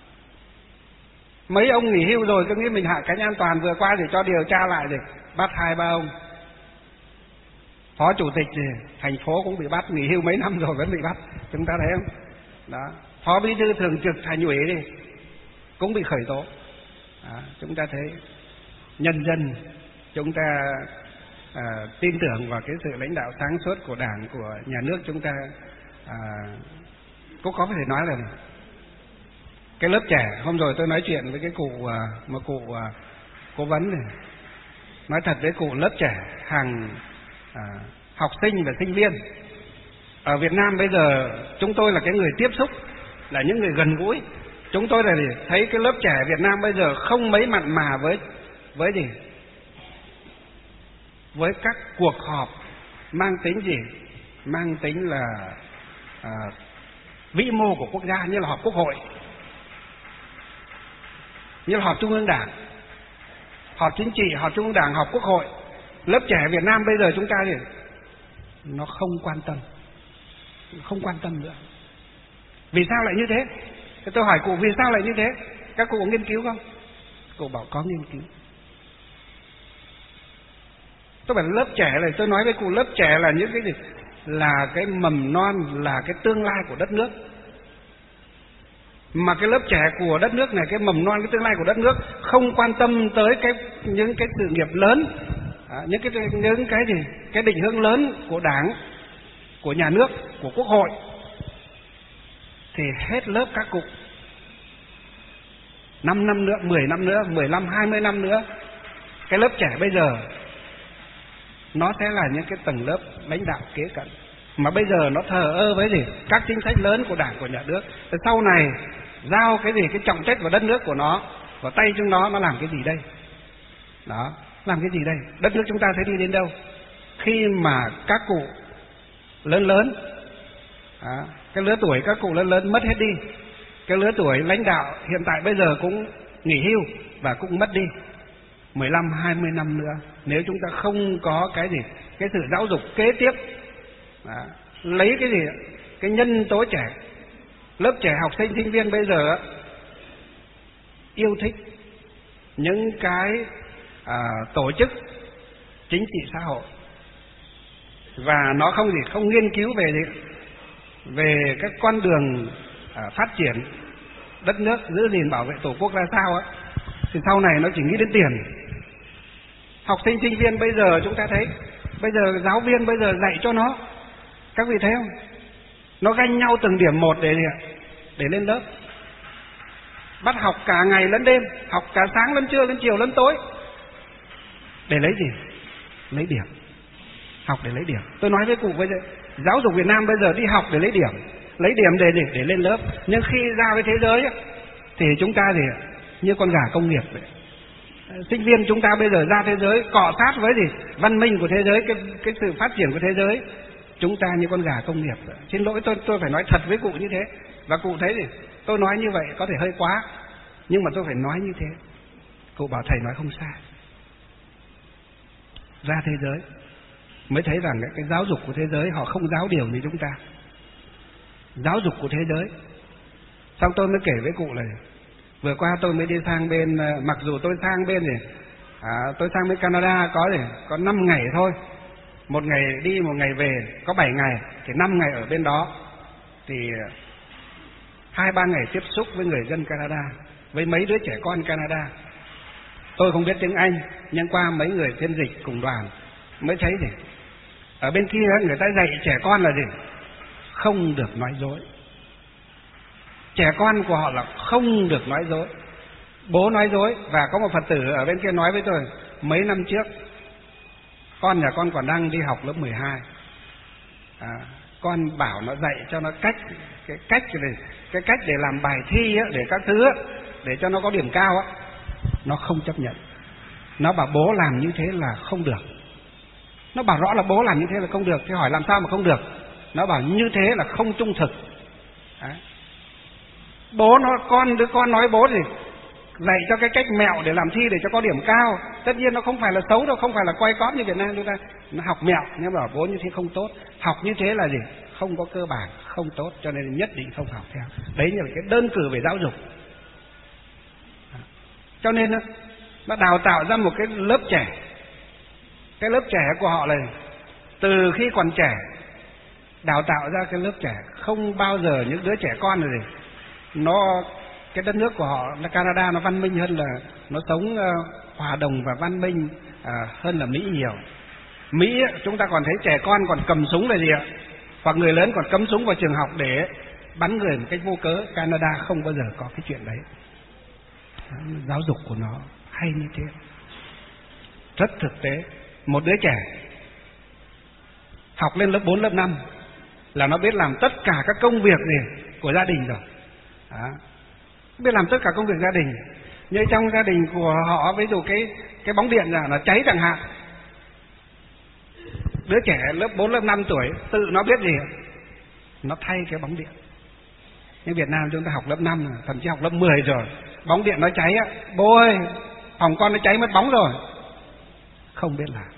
Mấy ông nghỉ hưu rồi cứ nghĩ mình hạ cánh an toàn, vừa qua thì cho điều tra lại thì bắt hai ba ông. Phó chủ tịch thì thành phố cũng bị bắt, nghỉ hưu mấy năm rồi vẫn bị bắt, chúng ta thấy không? Đó, phó bí thư thường trực thành ủy thì cũng bị khởi tố. Đó, chúng ta thấy nhân dân chúng ta à, tin tưởng vào cái sự lãnh đạo sáng suốt của Đảng, của Nhà nước chúng ta, à, cũng có thể nói là này, cái lớp trẻ hôm rồi tôi nói chuyện với cái cụ à, một cụ à, cố vấn này, nói thật với cụ, lớp trẻ hàng à, học sinh và sinh viên ở Việt Nam bây giờ, chúng tôi là cái người tiếp xúc, là những người gần gũi, chúng tôi là gì? Thấy cái lớp trẻ Việt Nam bây giờ không mấy mặn mà với với gì với các cuộc họp mang tính gì mang tính là à, vĩ mô của quốc gia, như là họp quốc hội, như là họp trung ương đảng, họp chính trị, họp trung ương đảng, họp quốc hội. Lớp trẻ Việt Nam bây giờ chúng ta thì nó không quan tâm, không quan tâm nữa. Vì sao lại như thế? Tôi hỏi cụ vì sao lại như thế? Các cụ có nghiên cứu không? Cụ bảo có nghiên cứu. Tôi bảo lớp trẻ này, tôi nói với cụ, lớp trẻ là những cái gì? Là cái mầm non, là cái tương lai của đất nước. Mà cái lớp trẻ của đất nước này, cái mầm non, cái tương lai của đất nước không quan tâm tới cái những cái sự nghiệp lớn, à, những cái những cái gì, cái định hướng lớn của Đảng, của nhà nước, của Quốc hội, thì hết lớp các cụ. Năm năm nữa, mười năm nữa, mười lăm, hai mươi năm nữa, cái lớp trẻ bây giờ nó sẽ là những cái tầng lớp lãnh đạo kế cận, mà bây giờ nó thờ ơ với gì? Các chính sách lớn của Đảng, của nhà nước. Thì sau này giao cái gì, cái trọng trách vào đất nước của nó, vào tay chúng nó, nó làm cái gì đây? Đó, làm cái gì đây? Đất nước chúng ta sẽ đi đến đâu? Khi mà các cụ lớn lớn, à, cái lứa tuổi các cụ lớn lớn mất hết đi, cái lứa tuổi lãnh đạo hiện tại bây giờ cũng nghỉ hưu và cũng mất đi, mười lăm, hai mươi năm nữa, nếu chúng ta không có cái gì, cái sự giáo dục kế tiếp, à, lấy cái gì, cái nhân tố trẻ, lớp trẻ học sinh sinh viên bây giờ yêu thích những cái à, tổ chức chính trị xã hội, và nó không gì không nghiên cứu về gì, về cái con đường à, phát triển đất nước, giữ gìn bảo vệ tổ quốc ra sao ấy, thì sau này nó chỉ nghĩ đến tiền. Học sinh sinh viên bây giờ chúng ta thấy, bây giờ giáo viên bây giờ dạy cho nó, các vị thấy không? Nó ganh nhau từng điểm một để để lên lớp, bắt học cả ngày lẫn đêm, học cả sáng lẫn trưa lẫn chiều lẫn tối, để lấy gì? Lấy điểm. Học để lấy điểm. Tôi nói với cụ bây giờ, giáo dục Việt Nam bây giờ đi học để lấy điểm, lấy điểm để để, để lên lớp, nhưng khi ra với thế giới thì chúng ta thì như con gà công nghiệp vậy. Sinh viên chúng ta bây giờ ra thế giới cọ sát với gì? Văn minh của thế giới, cái cái sự phát triển của thế giới, chúng ta như con gà công nghiệp vậy. Xin lỗi, tôi tôi phải nói thật với cụ như thế. Và cụ thấy gì? Tôi nói như vậy có thể hơi quá, nhưng mà tôi phải nói như thế. Cụ bảo thầy nói không sai. Ra thế giới mới thấy rằng cái, cái giáo dục của thế giới họ không giáo điều như chúng ta. Giáo dục của thế giới. Xong tôi mới kể với cụ là vừa qua tôi mới đi sang bên, mặc dù tôi sang bên này, à, tôi sang bên Canada có gì, có năm ngày thôi, một ngày đi một ngày về, có bảy ngày, thì năm ngày ở bên đó, thì hai ba ngày tiếp xúc với người dân Canada, với mấy đứa trẻ con Canada. Tôi không biết tiếng Anh, nhưng qua mấy người phiên dịch cùng đoàn mới thấy gì, ở bên kia người ta dạy trẻ con là gì? Không được nói dối. Trẻ con của họ là không được nói dối. Bố nói dối. Và có một Phật tử ở bên kia nói với tôi, mấy năm trước con nhà con còn đang đi học lớp mười hai, à, con bảo nó dạy cho nó cách cái cách để cái cách để làm bài thi á, để các thứ á, để cho nó có điểm cao á, nó không chấp nhận. Nó bảo bố làm như thế là không được. Nó bảo rõ là bố làm như thế là không được. Thế hỏi làm sao mà không được? Nó bảo như thế là không trung thực. Đấy. Bố nó con đứa con nói bố gì dạy cho cái cách mẹo để làm thi để cho có điểm cao. Tất nhiên nó không phải là xấu đâu, không phải là quay cóp như Việt Nam chúng ta. Nó học mẹo nhưng mà bảo bố như thế không tốt. Học như thế là gì? Không có cơ bản, không tốt, cho nên nhất định không học theo. Đấy là cái đơn cử về giáo dục. Cho nên nó đào tạo ra một cái lớp trẻ. Cái lớp trẻ của họ này từ khi còn trẻ đào tạo ra cái lớp trẻ, không bao giờ những đứa trẻ con này gì nó cái đất nước của họ là Canada, nó văn minh hơn, là nó sống uh, hòa đồng và văn minh uh, hơn là Mỹ nhiều. Mỹ chúng ta còn thấy trẻ con còn cầm súng là gì ạ? Hoặc người lớn còn cấm súng vào trường học để bắn người một cách vô cớ. Canada không bao giờ có cái chuyện đấy. Giáo dục của nó hay như thế, rất thực tế. Một đứa trẻ học lên lớp bốn, lớp năm là nó biết làm tất cả các công việc gì của gia đình rồi. Đó. Biết làm tất cả công việc gia đình. Như trong gia đình của họ, ví dụ cái cái bóng điện là nó cháy chẳng hạn, đứa trẻ lớp bốn, lớp năm tuổi tự nó biết gì, nó thay cái bóng điện. Nhưng Việt Nam chúng ta học lớp năm, thậm chí học lớp mười rồi, bóng điện nó cháy á, bố ơi, phòng con nó cháy mất bóng rồi, không biết làm,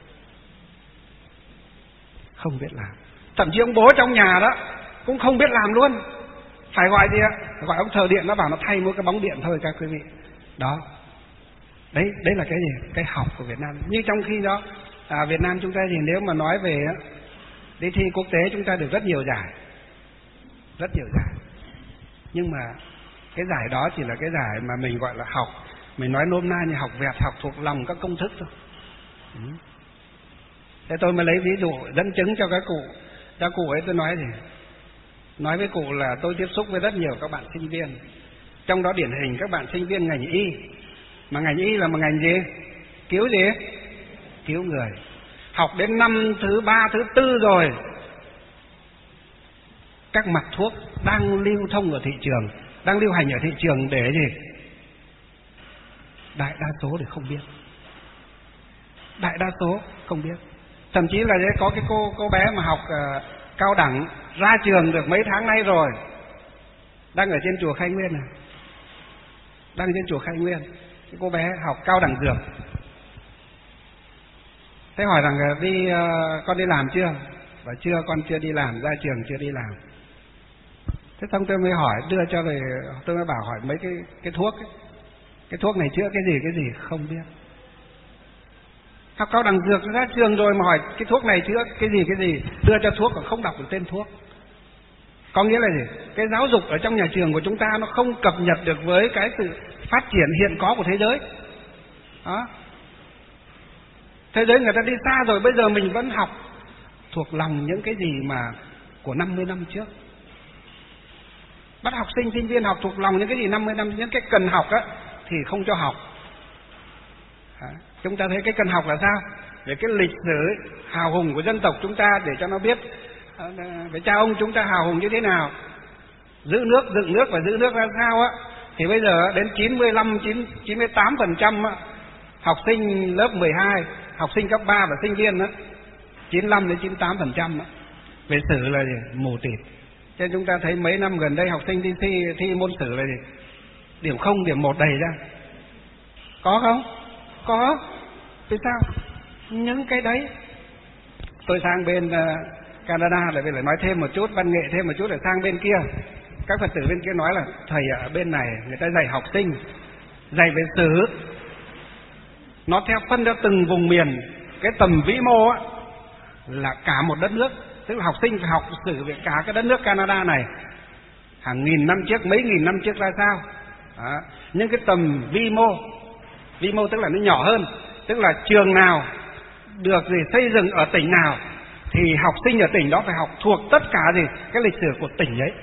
không biết làm. Thậm chí ông bố trong nhà đó cũng không biết làm luôn. Phải gọi gì ạ? Phải gọi ông thợ điện, nó bảo nó thay mỗi cái bóng điện thôi các quý vị. Đó. Đấy, đấy là cái gì? Cái học của Việt Nam. Như trong khi đó, à, Việt Nam chúng ta thì nếu mà nói về đi thi quốc tế chúng ta được rất nhiều giải. Rất nhiều giải. Nhưng mà cái giải đó chỉ là cái giải mà mình gọi là học. Mình nói nôm na như học vẹt, học thuộc lòng các công thức thôi. Ừ. Thế tôi mới lấy ví dụ dẫn chứng cho các cụ. Các cụ ấy tôi nói gì? Nói với cụ là tôi tiếp xúc với rất nhiều các bạn sinh viên. Trong đó điển hình các bạn sinh viên ngành y. Mà ngành y là một ngành gì? Cứu gì? Cứu người. Học đến năm thứ ba, thứ tư rồi, các mặt thuốc đang lưu thông ở thị trường, đang lưu hành ở thị trường để gì? Đại đa số thì không biết. Đại đa số không biết. Thậm chí là có cái cô cô bé mà học uh, cao đẳng ra trường được mấy tháng nay rồi, đang ở trên chùa Khai Nguyên này, đang trên chùa Khai Nguyên. Cái cô bé học cao đẳng dược. Thế hỏi rằng đi uh, con đi làm chưa? Và chưa, con chưa đi làm, ra trường chưa đi làm. Thế xong tôi mới hỏi, đưa cho rồi tôi mới bảo hỏi mấy cái cái thuốc ấy. Cái thuốc này chữa cái gì cái gì không biết. Học cao đẳng dược ra trường rồi mà hỏi cái thuốc này chữa cái gì cái gì, đưa cho thuốc còn không đọc được tên thuốc. Có nghĩa là gì? Cái giáo dục ở trong nhà trường của chúng ta nó không cập nhật được với cái sự phát triển hiện có của thế giới. Đó. Thế giới người ta đi xa rồi, bây giờ mình vẫn học thuộc lòng những cái gì mà của năm mươi năm trước. Bắt học sinh, sinh viên học thuộc lòng những cái gì năm mươi năm, những cái cần học á thì không cho học. Đó. Chúng ta thấy cái cần học là sao? Về cái lịch sử hào hùng của dân tộc chúng ta, để cho nó biết về cha ông chúng ta hào hùng như thế nào, giữ nước, dựng nước và giữ nước ra sao á. Thì bây giờ đến chín mươi lăm, chín mươi tám phần trăm học sinh lớp mười hai, học sinh cấp ba và sinh viên đó, chín mươi lăm đến chín mươi tám phần trăm về sử là gì? Mù tịt. Cho nên chúng ta thấy mấy năm gần đây học sinh đi thi thi môn sử là gì? Điểm không, điểm một đầy ra. Có không? Có. Vì sao? Những cái đấy. Tôi sang bên uh, Canada lại phải nói thêm một chút, văn nghệ thêm một chút, để sang bên kia. Các Phật tử bên kia nói là thầy ở bên này người ta dạy học sinh, dạy về sử, nó theo phân theo từng vùng miền. Cái tầm vĩ mô á là cả một đất nước. Tức là học sinh phải học sử về cả cái đất nước Canada này, hàng nghìn năm trước, mấy nghìn năm trước ra sao. Đó. Nhưng cái tầm vi mô, vi mô tức là nó nhỏ hơn, tức là trường nào được gì xây dựng ở tỉnh nào thì học sinh ở tỉnh đó phải học thuộc tất cả gì cái lịch sử của tỉnh ấy.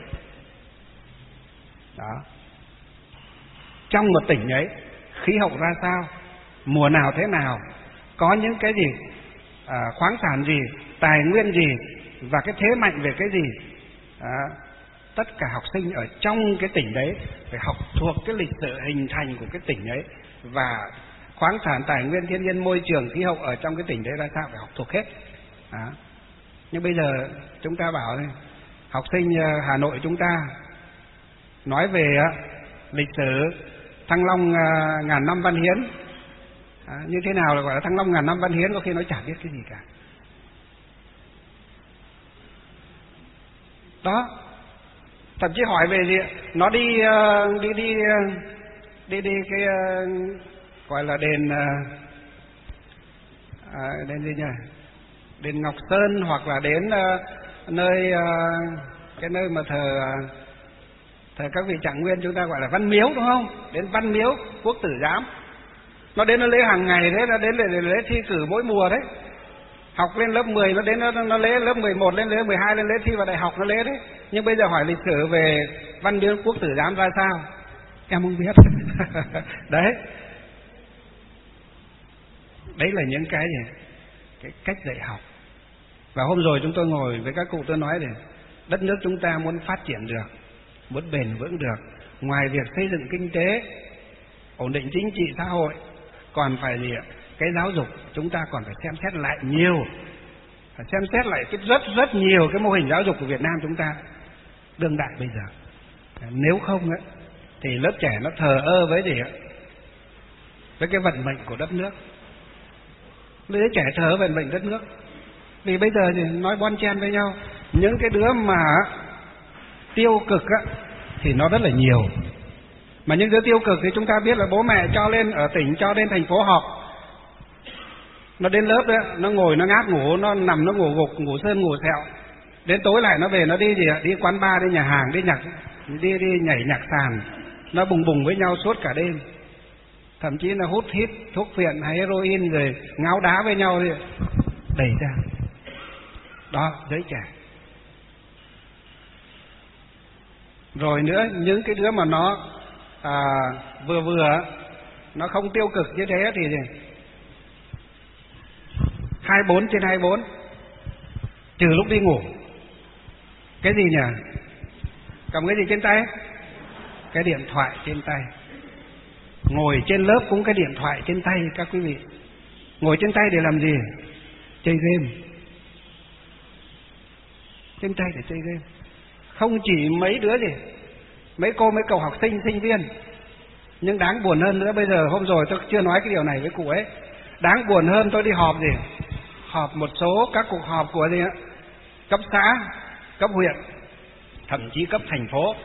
Đó. Trong một tỉnh ấy khí hậu ra sao, mùa nào thế nào, có những cái gì, à, khoáng sản gì, tài nguyên gì, và cái thế mạnh về cái gì. Đó. Tất cả học sinh ở trong cái tỉnh đấy phải học thuộc cái lịch sử hình thành của cái tỉnh ấy, và khoáng sản, tài nguyên, thiên nhiên, môi trường, khí hậu ở trong cái tỉnh đấy ra sao phải học thuộc hết. Đó. Nhưng bây giờ chúng ta bảo này, học sinh Hà Nội chúng ta nói về lịch sử Thăng Long ngàn năm văn hiến, à, như thế nào là gọi là Thăng Long ngàn năm văn hiến, có khi nó chả biết cái gì cả. Đó. Thậm chí hỏi về gì, nó đi đi đi đi đi cái gọi là đền à, đền gì nhỉ, đền Ngọc Sơn, hoặc là đến nơi cái nơi mà thờ thờ các vị trạng nguyên chúng ta gọi là Văn Miếu, đúng không? Đến Văn Miếu Quốc Tử Giám, nó đến nó lễ hàng ngày đấy, nó đến để lễ thi cử mỗi mùa đấy. Học lên lớp mười nó đến nó nó lế, lớp mười một lên lế, mười hai lên lế, thi vào đại học nó lế đấy. Nhưng bây giờ hỏi lịch sử về Văn Miếu Quốc Tử Giám ra sao? Em không biết. Đấy. Đấy là những cái gì? Cái cách dạy học. Và hôm rồi chúng tôi ngồi với các cụ, tôi nói này, đất nước chúng ta muốn phát triển được, muốn bền vững được, ngoài việc xây dựng kinh tế, ổn định chính trị xã hội, còn phải gì ạ? Cái giáo dục chúng ta còn phải xem xét lại nhiều, phải xem xét lại cái rất rất nhiều cái mô hình giáo dục của Việt Nam chúng ta đương đại bây giờ. Nếu không ấy, thì lớp trẻ nó thờ ơ với gì ạ? Với cái vận mệnh của đất nước. Đứa trẻ thờ ơ vận mệnh đất nước. Vì bây giờ thì nói bon chen với nhau, những cái đứa mà tiêu cực á, thì nó rất là nhiều. Mà những đứa tiêu cực thì chúng ta biết là bố mẹ cho lên ở tỉnh, cho lên thành phố học, nó đến lớp đấy, nó ngồi nó ngáp ngủ, nó nằm nó ngủ gục, ngủ sơn ngủ sẹo. Đến tối lại nó về nó đi gì ạ? Đi quán bar, đi nhà hàng, đi nhạc, đi đi nhảy nhạc sàn, nó bùng bùng với nhau suốt cả đêm. Thậm chí là hút hít thuốc phiện hay heroin rồi ngáo đá với nhau đi, đẩy ra. Đó, giới trẻ. Rồi nữa, những cái đứa mà nó à, vừa vừa, nó không tiêu cực như thế thì gì? hai mươi bốn trên hai mươi bốn, trừ lúc đi ngủ. Cái gì nhỉ? Cầm cái gì trên tay? Cái điện thoại trên tay. Ngồi trên lớp cũng cái điện thoại trên tay các quý vị. Ngồi trên tay để làm gì? Chơi game. Trên tay để chơi game. Không chỉ mấy đứa gì, mấy cô mấy cậu học sinh, sinh viên. Nhưng đáng buồn hơn nữa, bây giờ hôm rồi tôi chưa nói cái điều này với cụ ấy. Đáng buồn hơn, tôi đi họp gì? Họp một số các cuộc họp của gì ạ? Cấp xã, cấp huyện, thậm chí cấp thành phố.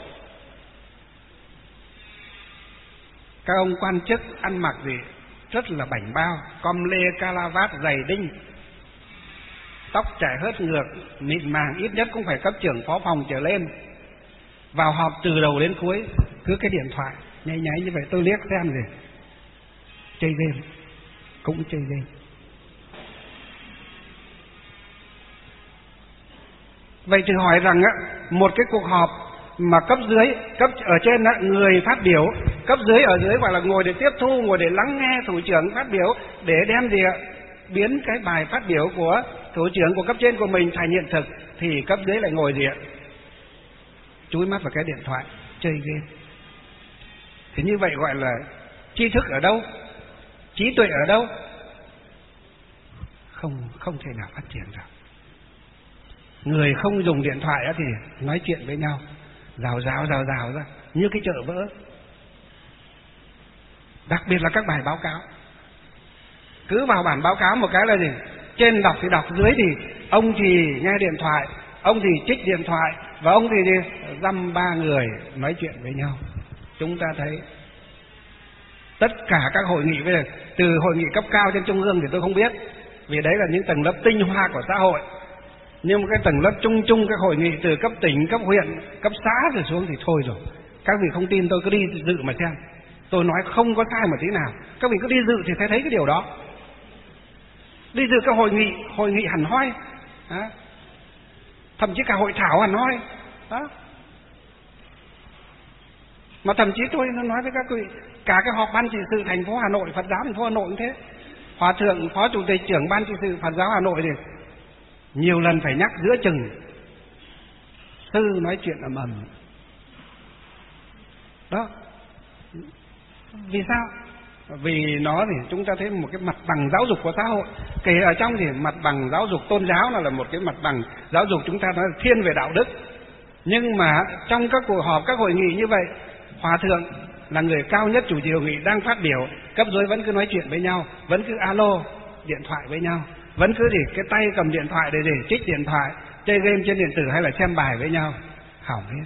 Các ông quan chức ăn mặc gì? Rất là bảnh bao, com lê, calavat, giày đinh, tóc trải hớt ngược, mịn màng, ít nhất cũng phải cấp trưởng phó phòng trở lên. Vào họp từ đầu đến cuối cứ cái điện thoại nháy nháy như vậy. Tôi liếc xem gì? Chơi game. Cũng chơi game. Vậy thì hỏi rằng á, một cái cuộc họp mà cấp dưới, cấp ở trên á, người phát biểu, cấp dưới ở dưới gọi là ngồi để tiếp thu, ngồi để lắng nghe thủ trưởng phát biểu, để đem gì ạ? Biến cái bài phát biểu của thủ trưởng của cấp trên của mình thành hiện thực, thì cấp dưới lại ngồi gì ạ? Chúi mắt vào cái điện thoại, chơi game. Thì như vậy gọi là tri thức ở đâu? Trí tuệ ở đâu? Không, không thể nào phát triển được. Người không dùng điện thoại thì nói chuyện với nhau rào rào rào rào ra như cái chợ vỡ. Đặc biệt là các bài báo cáo, cứ vào bản báo cáo một cái là gì? Trên đọc thì đọc, dưới thì ông thì nghe điện thoại, ông thì trích điện thoại, và ông thì gì? Dăm ba người nói chuyện với nhau. Chúng ta thấy tất cả các hội nghị bây giờ, từ hội nghị cấp cao trên trung ương thì tôi không biết, vì đấy là những tầng lớp tinh hoa của xã hội. Nhưng mà cái tầng lớp chung chung, các hội nghị từ cấp tỉnh, cấp huyện, cấp xã rồi xuống thì thôi rồi. Các vị không tin tôi cứ đi dự mà xem. Tôi nói không có sai một tí nào. Các vị cứ đi dự thì sẽ thấy cái điều đó. Đi dự các hội nghị, hội nghị hẳn hoi, đó. Thậm chí cả hội thảo hẳn hoi, đó. Mà thậm chí tôi nói với các vị, cả cái họp ban trị sự thành phố Hà Nội, Phật giáo thành phố Hà Nội cũng thế. Hòa thượng, phó chủ tịch trưởng ban trị sự Phật giáo Hà Nội thì nhiều lần phải nhắc giữa chừng, sư nói chuyện ầm ầm. Đó. Vì sao? Vì nó thì chúng ta thấy một cái mặt bằng giáo dục của xã hội. Kể ở trong thì mặt bằng giáo dục tôn giáo là một cái mặt bằng giáo dục chúng ta nói là thiên về đạo đức. Nhưng mà trong các cuộc họp, các hội nghị như vậy, hòa thượng là người cao nhất chủ trì hội nghị đang phát biểu, cấp dưới vẫn cứ nói chuyện với nhau, vẫn cứ alo điện thoại với nhau, vẫn cứ gì cái tay cầm điện thoại để để trích điện thoại, chơi game trên điện tử hay là xem bài với nhau. Hỏng hết.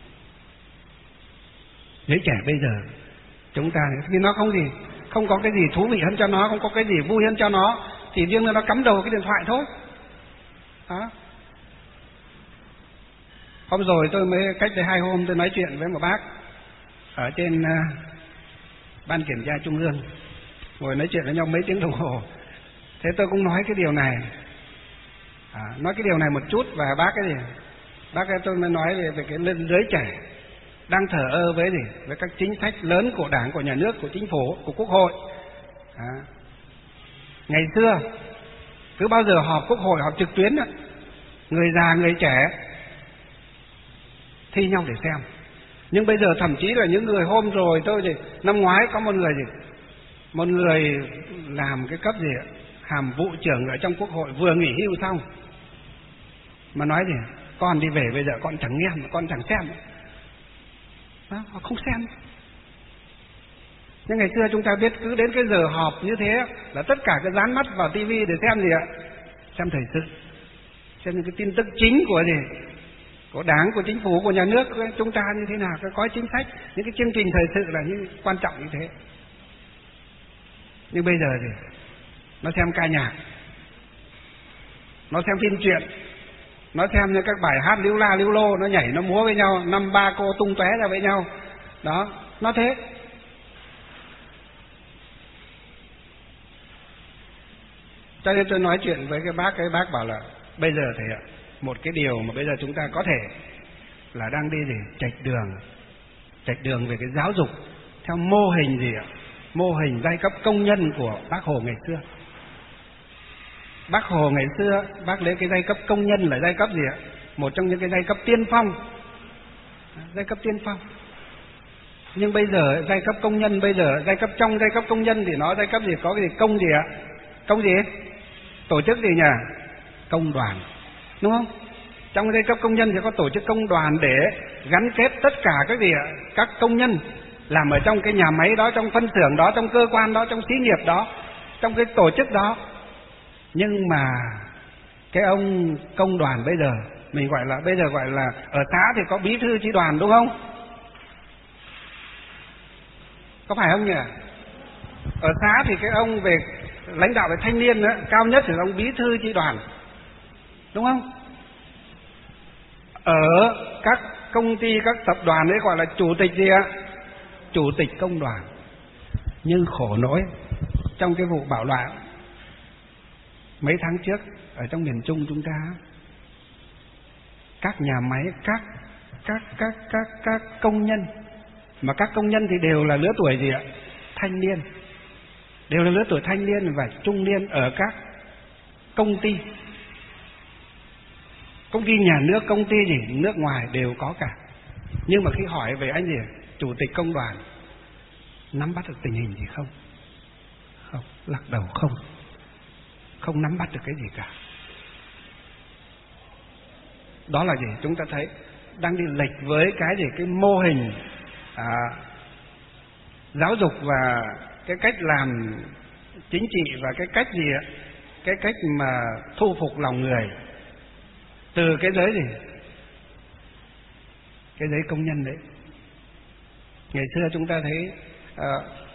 Giới trẻ bây giờ chúng ta thì nó không gì, không có cái gì thú vị hơn cho nó, không có cái gì vui hơn cho nó, thì riêng nó cắm đầu cái điện thoại thôi. Đó. Hôm rồi tôi mới cách đây hai hôm tôi nói chuyện với một bác ở trên uh, ban kiểm tra trung ương, ngồi nói chuyện với nhau mấy tiếng đồng hồ. Thế tôi cũng nói cái điều này, À, nói cái điều này một chút và bác cái gì? Bác cái tôi mới nói về, về cái giới trẻ đang thờ ơ với gì? Với các chính sách lớn của Đảng, của nhà nước, của chính phủ, của Quốc hội. À, ngày xưa cứ bao giờ họp Quốc hội, họp trực tuyến đó, người già, người trẻ thi nhau để xem. Nhưng bây giờ thậm chí là những người hôm rồi tôi thì năm ngoái có một người gì? Một người làm cái cấp gì ạ? Hàm vụ trưởng ở trong Quốc hội vừa nghỉ hưu xong mà nói gì? Con đi về bây giờ con chẳng nghe, con chẳng xem. Đó, họ không xem. Nhưng ngày xưa chúng ta biết cứ đến cái giờ họp như thế là tất cả cái dán mắt vào tivi để xem gì ạ? Xem thời sự, xem những cái tin tức chính của gì? Của Đảng, của chính phủ, của nhà nước chúng ta như thế nào, cái có chính sách, những cái chương trình thời sự là như quan trọng như thế. Nhưng bây giờ thì nó xem ca nhạc, nó xem phim truyện, nó xem như các bài hát líu la líu lô, nó nhảy nó múa với nhau, năm ba cô tung tóe ra với nhau. Đó, nó thế. Cho nên tôi nói chuyện với cái bác, cái bác bảo là bây giờ thì một cái điều mà bây giờ chúng ta có thể là đang đi gì? Chệch đường. Chệch đường về cái giáo dục theo mô hình gì ạ? Mô hình giai cấp công nhân của Bác Hồ ngày xưa. Bác Hồ ngày xưa, bác lấy cái giai cấp công nhân là giai cấp gì ạ? Một trong những cái giai cấp tiên phong. Giai cấp tiên phong. Nhưng bây giờ giai cấp công nhân, bây giờ giai cấp trong giai cấp công nhân thì nó giai cấp gì? Có cái gì? Công gì ạ? Công gì? Tổ chức gì nhỉ? Công đoàn. Đúng không? Trong giai cấp công nhân thì có tổ chức công đoàn để gắn kết tất cả các gì ạ? Các công nhân làm ở trong cái nhà máy đó, trong phân xưởng đó, trong cơ quan đó, trong xí nghiệp đó, trong cái tổ chức đó. Nhưng mà cái ông công đoàn bây giờ mình gọi là bây giờ gọi là ở xã thì có bí thư chi đoàn, đúng không? Có phải không nhỉ? Ở xã thì cái ông về lãnh đạo về thanh niên đó, cao nhất thì là ông bí thư chi đoàn, đúng không? Ở các công ty, các tập đoàn ấy gọi là chủ tịch gì ạ? Chủ tịch công đoàn. Nhưng khổ nỗi trong cái vụ bạo loạn mấy tháng trước ở trong miền Trung chúng ta, các nhà máy, các các các các các công nhân, mà các công nhân thì đều là lứa tuổi gì ạ? Thanh niên, đều là lứa tuổi thanh niên và trung niên ở các công ty, công ty nhà nước, công ty gì nước ngoài đều có cả. Nhưng mà khi hỏi về anh gì chủ tịch công đoàn nắm bắt được tình hình gì không? Không, lắc đầu không, không nắm bắt được cái gì cả. Đó là gì? Chúng ta thấy đang đi lệch với cái gì? Cái mô hình à, giáo dục và cái cách làm chính trị và cái cách gì ạ? Cái cách mà thu phục lòng người từ cái giới gì? Cái giới công nhân đấy. Ngày xưa chúng ta thấy à,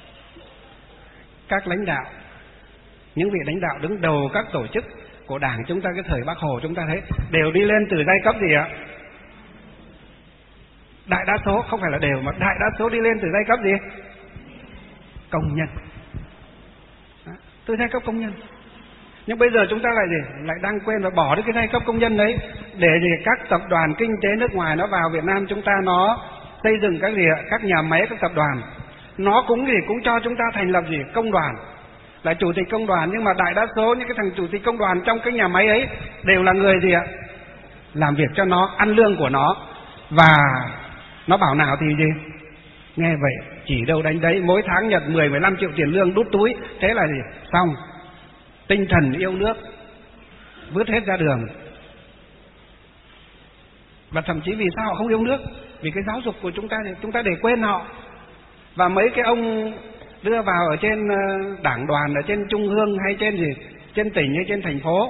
các lãnh đạo, những vị lãnh đạo đứng đầu các tổ chức của Đảng chúng ta cái thời Bác Hồ chúng ta thấy đều đi lên từ giai cấp gì ạ? Đại đa số, không phải là đều mà đại đa số đi lên từ giai cấp gì? Công nhân. Đó, từ giai cấp công nhân. Nhưng bây giờ chúng ta lại gì? Lại đang quên và bỏ đi cái giai cấp công nhân đấy để gì? Các tập đoàn kinh tế nước ngoài nó vào Việt Nam chúng ta, nó xây dựng các gì ạ? Các nhà máy, các tập đoàn, nó cũng gì? Cũng cho chúng ta thành lập gì? Công đoàn, là chủ tịch công đoàn. Nhưng mà đại đa số những cái thằng chủ tịch công đoàn trong cái nhà máy ấy đều là người gì ạ? Làm việc cho nó, ăn lương của nó, và nó bảo nào thì gì? Nghe vậy chỉ đâu đánh đấy, mỗi tháng nhận mười mười lăm triệu tiền lương đút túi, thế là gì? Xong. Tinh thần yêu nước vứt hết ra đường. Và thậm chí vì sao họ không yêu nước? Vì cái giáo dục của chúng ta thì chúng ta để quên họ. Và mấy cái ông đưa vào ở trên đảng đoàn, ở trên trung ương hay trên gì, trên tỉnh hay trên thành phố,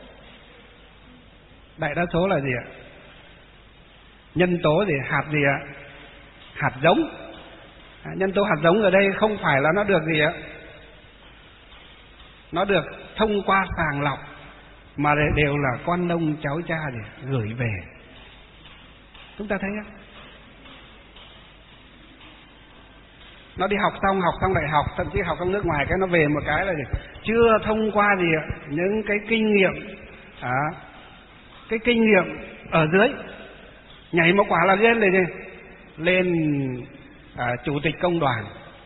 đại đa số là gì ạ? Nhân tố gì? Hạt gì ạ? Hạt giống. À, nhân tố hạt giống ở đây không phải là nó được gì ạ? Nó được thông qua sàng lọc, mà đều là con nông cháu cha gì gửi về. Chúng ta thấy không? Nó đi học xong, học xong đại học, thậm chí học trong nước ngoài, cái nó về một cái là gì? Chưa thông qua gì ạ? Những cái kinh nghiệm à, cái kinh nghiệm ở dưới, nhảy một quả là lênเลยgì lên à, chủ tịch công đoàn.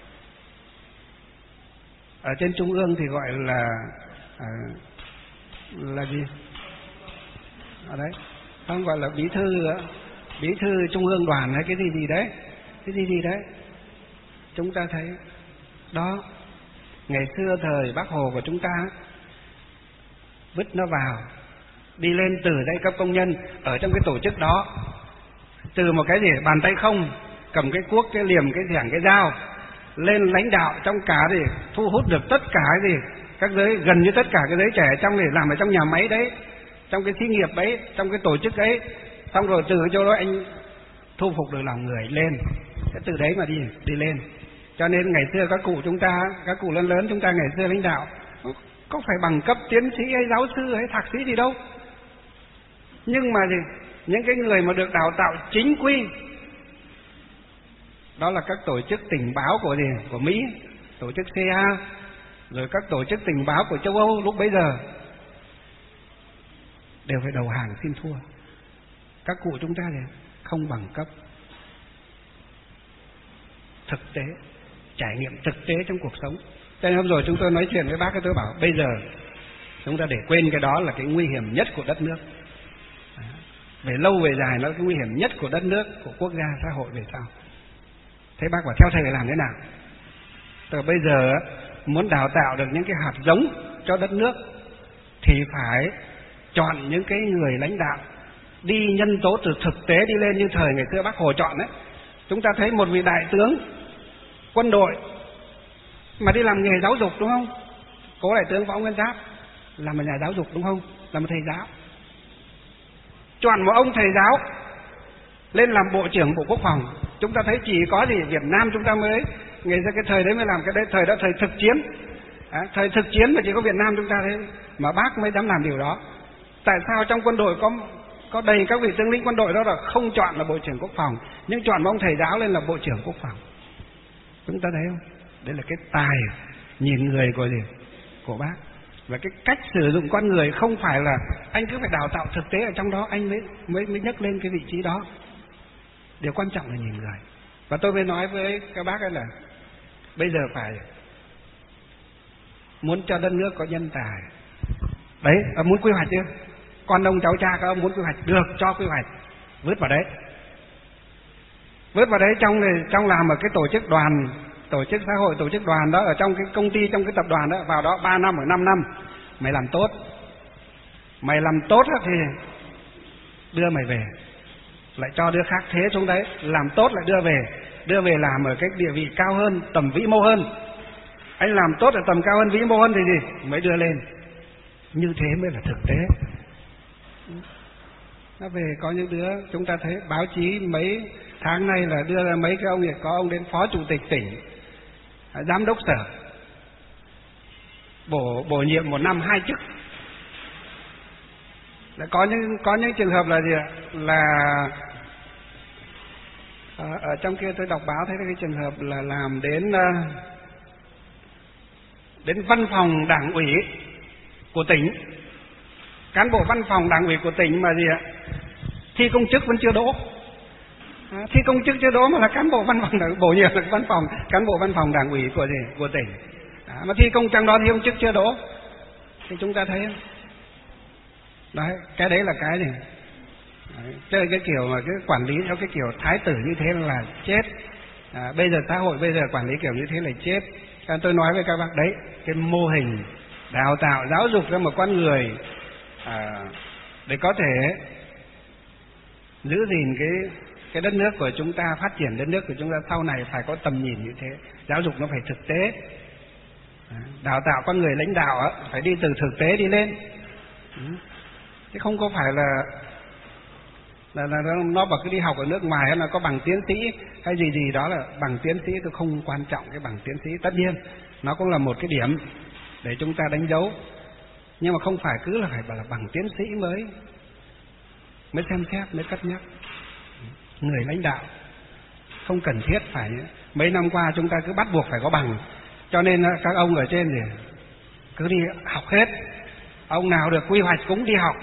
Ở trên trung ương thì gọi là à, là gì ở đấy không gọi là bí thư bí thư trung ương đoàn hay cái gì gì đấy cái gì gì đấy. Chúng ta thấy đó, ngày xưa thời Bác Hồ của chúng ta vứt nó vào, đi lên từ giai cấp công nhân ở trong cái tổ chức đó, từ một cái gì bàn tay không, cầm cái cuốc, cái liềm, cái xẻng, cái dao lên lãnh đạo trong cả thì thu hút được tất cả cái gì các giới, gần như tất cả cái giới trẻ trong để làm ở trong nhà máy đấy, trong cái xí nghiệp ấy, trong cái tổ chức ấy, xong rồi từ chỗ đó anh thu phục được lòng người lên, cái từ đấy mà đi đi lên. Cho nên ngày xưa các cụ chúng ta, các cụ lớn lớn chúng ta ngày xưa lãnh đạo có phải bằng cấp tiến sĩ hay giáo sư hay thạc sĩ gì đâu, nhưng mà gì những cái người mà được đào tạo chính quy đó là các tổ chức tình báo của gì của Mỹ, tổ chức xê i a, rồi các tổ chức tình báo của châu Âu lúc bấy giờ đều phải đầu hàng xin thua. Các cụ chúng ta thì không bằng cấp, thực tế, trải nghiệm thực tế trong cuộc sống. Cho nên hôm rồi chúng tôi nói chuyện với bác, tôi bảo bây giờ chúng ta để quên cái đó là cái nguy hiểm nhất của đất nước. Về lâu về dài nó là cái nguy hiểm nhất của đất nước, của quốc gia, xã hội về sau. Thế bác bảo theo thầy làm thế nào? Từ bây giờ muốn đào tạo được những cái hạt giống cho đất nước thì phải chọn những cái người lãnh đạo đi nhân tố từ thực tế đi lên, như thời ngày xưa Bác Hồ chọn đấy. Chúng ta thấy một vị đại tướng quân đội mà đi làm nghề giáo dục, đúng không? Cố đại tướng Võ Nguyên Giáp là một nhà giáo dục, đúng không? Là một thầy giáo. Chọn một ông thầy giáo lên làm bộ trưởng Bộ Quốc phòng. Chúng ta thấy chỉ có gì Việt Nam chúng ta mới ngày ra cái thời đấy mới làm cái đấy, thời đó thời thực chiến, à, thời thực chiến mà chỉ có Việt Nam chúng ta thấy mà bác mới dám làm điều đó. Tại sao trong quân đội có có đầy các vị tướng lĩnh quân đội đó là không chọn là bộ trưởng Quốc phòng, nhưng chọn một ông thầy giáo lên là bộ trưởng Quốc phòng? Chúng ta thấy không? Đây là cái tài nhìn người của gì của bác, và cái cách sử dụng con người. Không phải là anh cứ phải đào tạo thực tế ở trong đó anh mới mới mới nhấc lên cái vị trí đó. Điều quan trọng là nhìn người. Và tôi mới nói với các bác ấy là bây giờ phải muốn cho đất nước có nhân tài đấy, muốn quy hoạch chưa? Con ông cháu cha các ông muốn quy hoạch được, cho quy hoạch, vứt vào đấy, vứt vào đấy trong này, trong làm ở cái tổ chức đoàn, tổ chức xã hội, tổ chức đoàn đó, ở trong cái công ty, trong cái tập đoàn đó, vào đó ba năm hoặc năm năm, mày làm tốt, mày làm tốt thì đưa mày về, lại cho đứa khác thế xuống đấy, làm tốt lại đưa về, đưa về làm ở cái địa vị cao hơn, tầm vĩ mô hơn. Anh làm tốt ở tầm cao hơn, vĩ mô hơn thì gì mới đưa lên. Như thế mới là thực tế. Nó về có những đứa chúng ta thấy báo chí mấy tháng nay là đưa ra mấy cái ông này, có ông đến phó chủ tịch tỉnh, giám đốc sở, bổ bổ nhiệm một năm hai chức. Lại có những có những trường hợp là gì ạ? Là ở, ở trong kia tôi đọc báo thấy cái trường hợp là làm đến đến văn phòng đảng ủy của tỉnh, cán bộ văn phòng đảng ủy của tỉnh mà gì ạ? Thi công chức vẫn chưa đỗ. À, thi công chức chưa đỗ mà là cán bộ văn phòng đảng, bổ nhiệm là văn phòng cán bộ văn phòng đảng ủy của gì? Của tỉnh. À, mà thi công trong đó thi công chức chưa đỗ. Thì chúng ta thấy đấy, cái đấy là cái gì? Đấy, chơi cái kiểu mà cái quản lý theo cái kiểu thái tử như thế là chết. À, bây giờ xã hội bây giờ quản lý kiểu như thế là chết. À, tôi nói với các bác đấy, cái mô hình đào tạo giáo dục cho một con người à, để có thể giữ gìn cái cái đất nước của chúng ta, phát triển đất nước của chúng ta sau này phải có tầm nhìn như thế. Giáo dục nó phải thực tế, à, đào tạo con người lãnh đạo á, phải đi từ thực tế đi lên. Ừ. Chứ không có phải là là, là nó bảo cứ đi học ở nước ngoài hay là có bằng tiến sĩ hay gì gì đó. Là bằng tiến sĩ tôi không quan trọng cái bằng tiến sĩ, tất nhiên nó cũng là một cái điểm để chúng ta đánh dấu, nhưng mà không phải cứ là phải bảo là bằng tiến sĩ mới mới xem xét, mới cất nhắc. Người lãnh đạo không cần thiết phải, mấy năm qua chúng ta cứ bắt buộc phải có bằng, cho nên các ông ở trên thì cứ đi học hết, ông nào được quy hoạch cũng đi học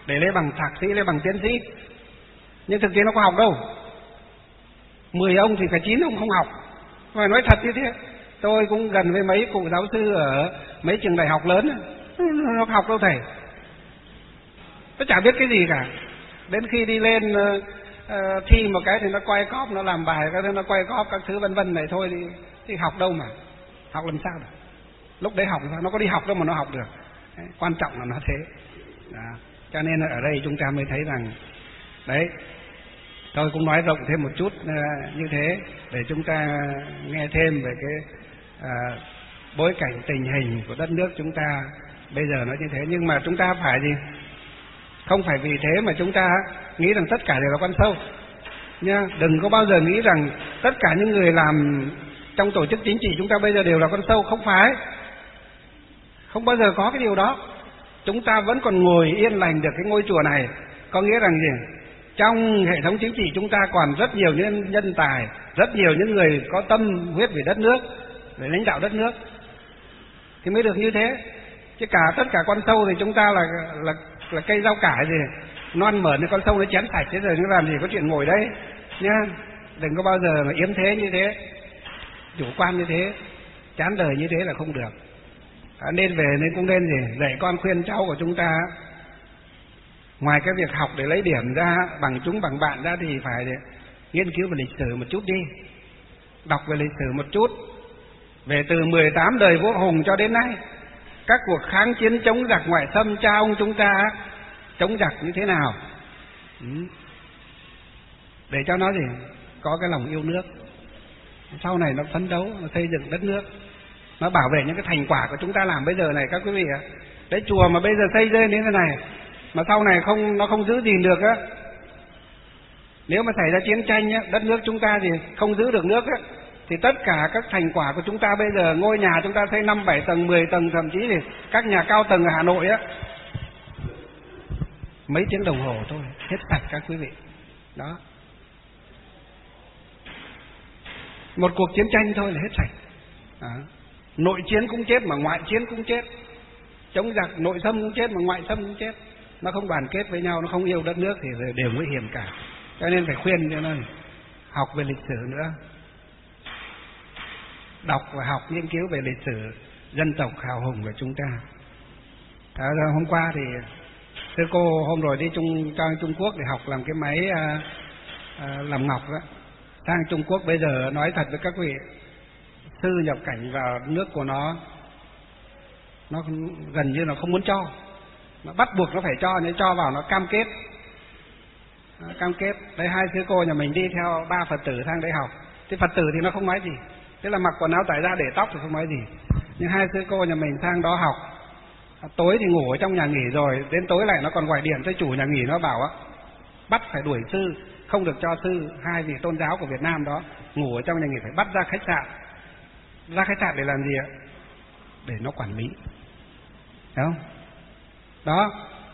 để lấy bằng thạc sĩ, lấy bằng tiến sĩ. Nhưng thực tế nó có học đâu. Mười ông thì phải chín ông không học. Phải nói thật như thế. Tôi cũng gần với mấy cụ giáo sư ở mấy trường đại học lớn, nó học đâu thầy. Nó chả biết cái gì cả. Đến khi đi lên uh, uh, thi một cái thì nó quay cóp, nó làm bài, cái thứ nó quay cóp các thứ vân vân này thôi thì, thì học đâu mà. Học làm sao được. Lúc đấy học nó có đi học đâu mà nó học được. Đấy, quan trọng là nó thế. Đó. Cho nên ở đây chúng ta mới thấy rằng đấy, tôi cũng nói rộng thêm một chút uh, như thế để chúng ta nghe thêm về cái uh, bối cảnh tình hình của đất nước chúng ta bây giờ nó như thế. Nhưng mà chúng ta phải gì? Không phải vì thế mà chúng ta nghĩ rằng tất cả đều là con sâu nha. Đừng có bao giờ nghĩ rằng tất cả những người làm trong tổ chức chính trị chúng ta bây giờ đều là con sâu. Không phải. Không bao giờ có cái điều đó. Chúng ta vẫn còn ngồi yên lành được cái ngôi chùa này. Có nghĩa rằng gì? Trong hệ thống chính trị chúng ta còn rất nhiều những nhân tài, rất nhiều những người có tâm huyết về đất nước, về lãnh đạo đất nước, thì mới được như thế. Chứ cả tất cả con sâu thì chúng ta là là là cây rau cải gì non mởn thì con sâu nó chén sạch thế rồi nó làm gì có chuyện ngồi đấy nhá. Đừng có bao giờ mà yếm thế như thế, chủ quan như thế, chán đời như thế là không được. À, nên về nên cũng nên gì dạy con khuyên cháu của chúng ta, ngoài cái việc học để lấy điểm ra bằng chúng bằng bạn ra thì phải nghiên cứu về lịch sử một chút đi, đọc về lịch sử một chút, về từ mười tám đời vua Hùng cho đến nay, các cuộc kháng chiến chống giặc ngoại xâm cha ông chúng ta chống giặc như thế nào, ừ. để cho nó gì có cái lòng yêu nước, sau này nó phấn đấu, nó xây dựng đất nước, nó bảo vệ những cái thành quả của chúng ta làm bây giờ này các quý vị ạ. Đấy, chùa mà bây giờ xây lên đến thế này mà sau này không nó không giữ gìn được á, nếu mà xảy ra chiến tranh á, đất nước chúng ta thì không giữ được nước á, thì tất cả các thành quả của chúng ta bây giờ, ngôi nhà chúng ta xây năm bảy tầng, mười tầng, thậm chí thì các nhà cao tầng ở Hà Nội á, mấy tiếng đồng hồ thôi hết sạch các quý vị. Đó, một cuộc chiến tranh thôi là hết sạch. Đó. Nội chiến cũng chết mà ngoại chiến cũng chết, chống giặc nội xâm cũng chết mà ngoại xâm cũng chết. Nó không đoàn kết với nhau, nó không yêu đất nước thì đều nguy hiểm cả. Cho nên phải khuyên cho nó học về lịch sử nữa, đọc và học nghiên cứu về lịch sử dân tộc hào hùng của chúng ta. À, hôm qua thì sư cô hôm rồi đi Trung sang Trung Quốc để học làm cái máy à, à, làm ngọc đó. Sang Trung Quốc bây giờ nói thật với các vị, sư nhập cảnh vào nước của nó, nó gần như là không muốn cho, nó bắt buộc nó phải cho, nếu cho vào nó cam kết, nó cam kết. Đấy, hai sư cô nhà mình đi theo ba Phật tử sang đấy học, thì Phật tử thì nó không nói gì, thế là mặc quần áo tại ra để tóc thì không nói gì. Nhưng hai sư cô nhà mình sang đó học, tối thì ngủ ở trong nhà nghỉ rồi, đến tối lại nó còn gọi điện tới chủ nhà nghỉ, nó bảo á bắt phải đuổi sư, không được cho sư hai vị tôn giáo của Việt Nam đó ngủ ở trong nhà nghỉ, phải bắt ra khách sạn. Ra khách sạn để làm gì ạ? Để nó quản lý. Đúng không? Đó.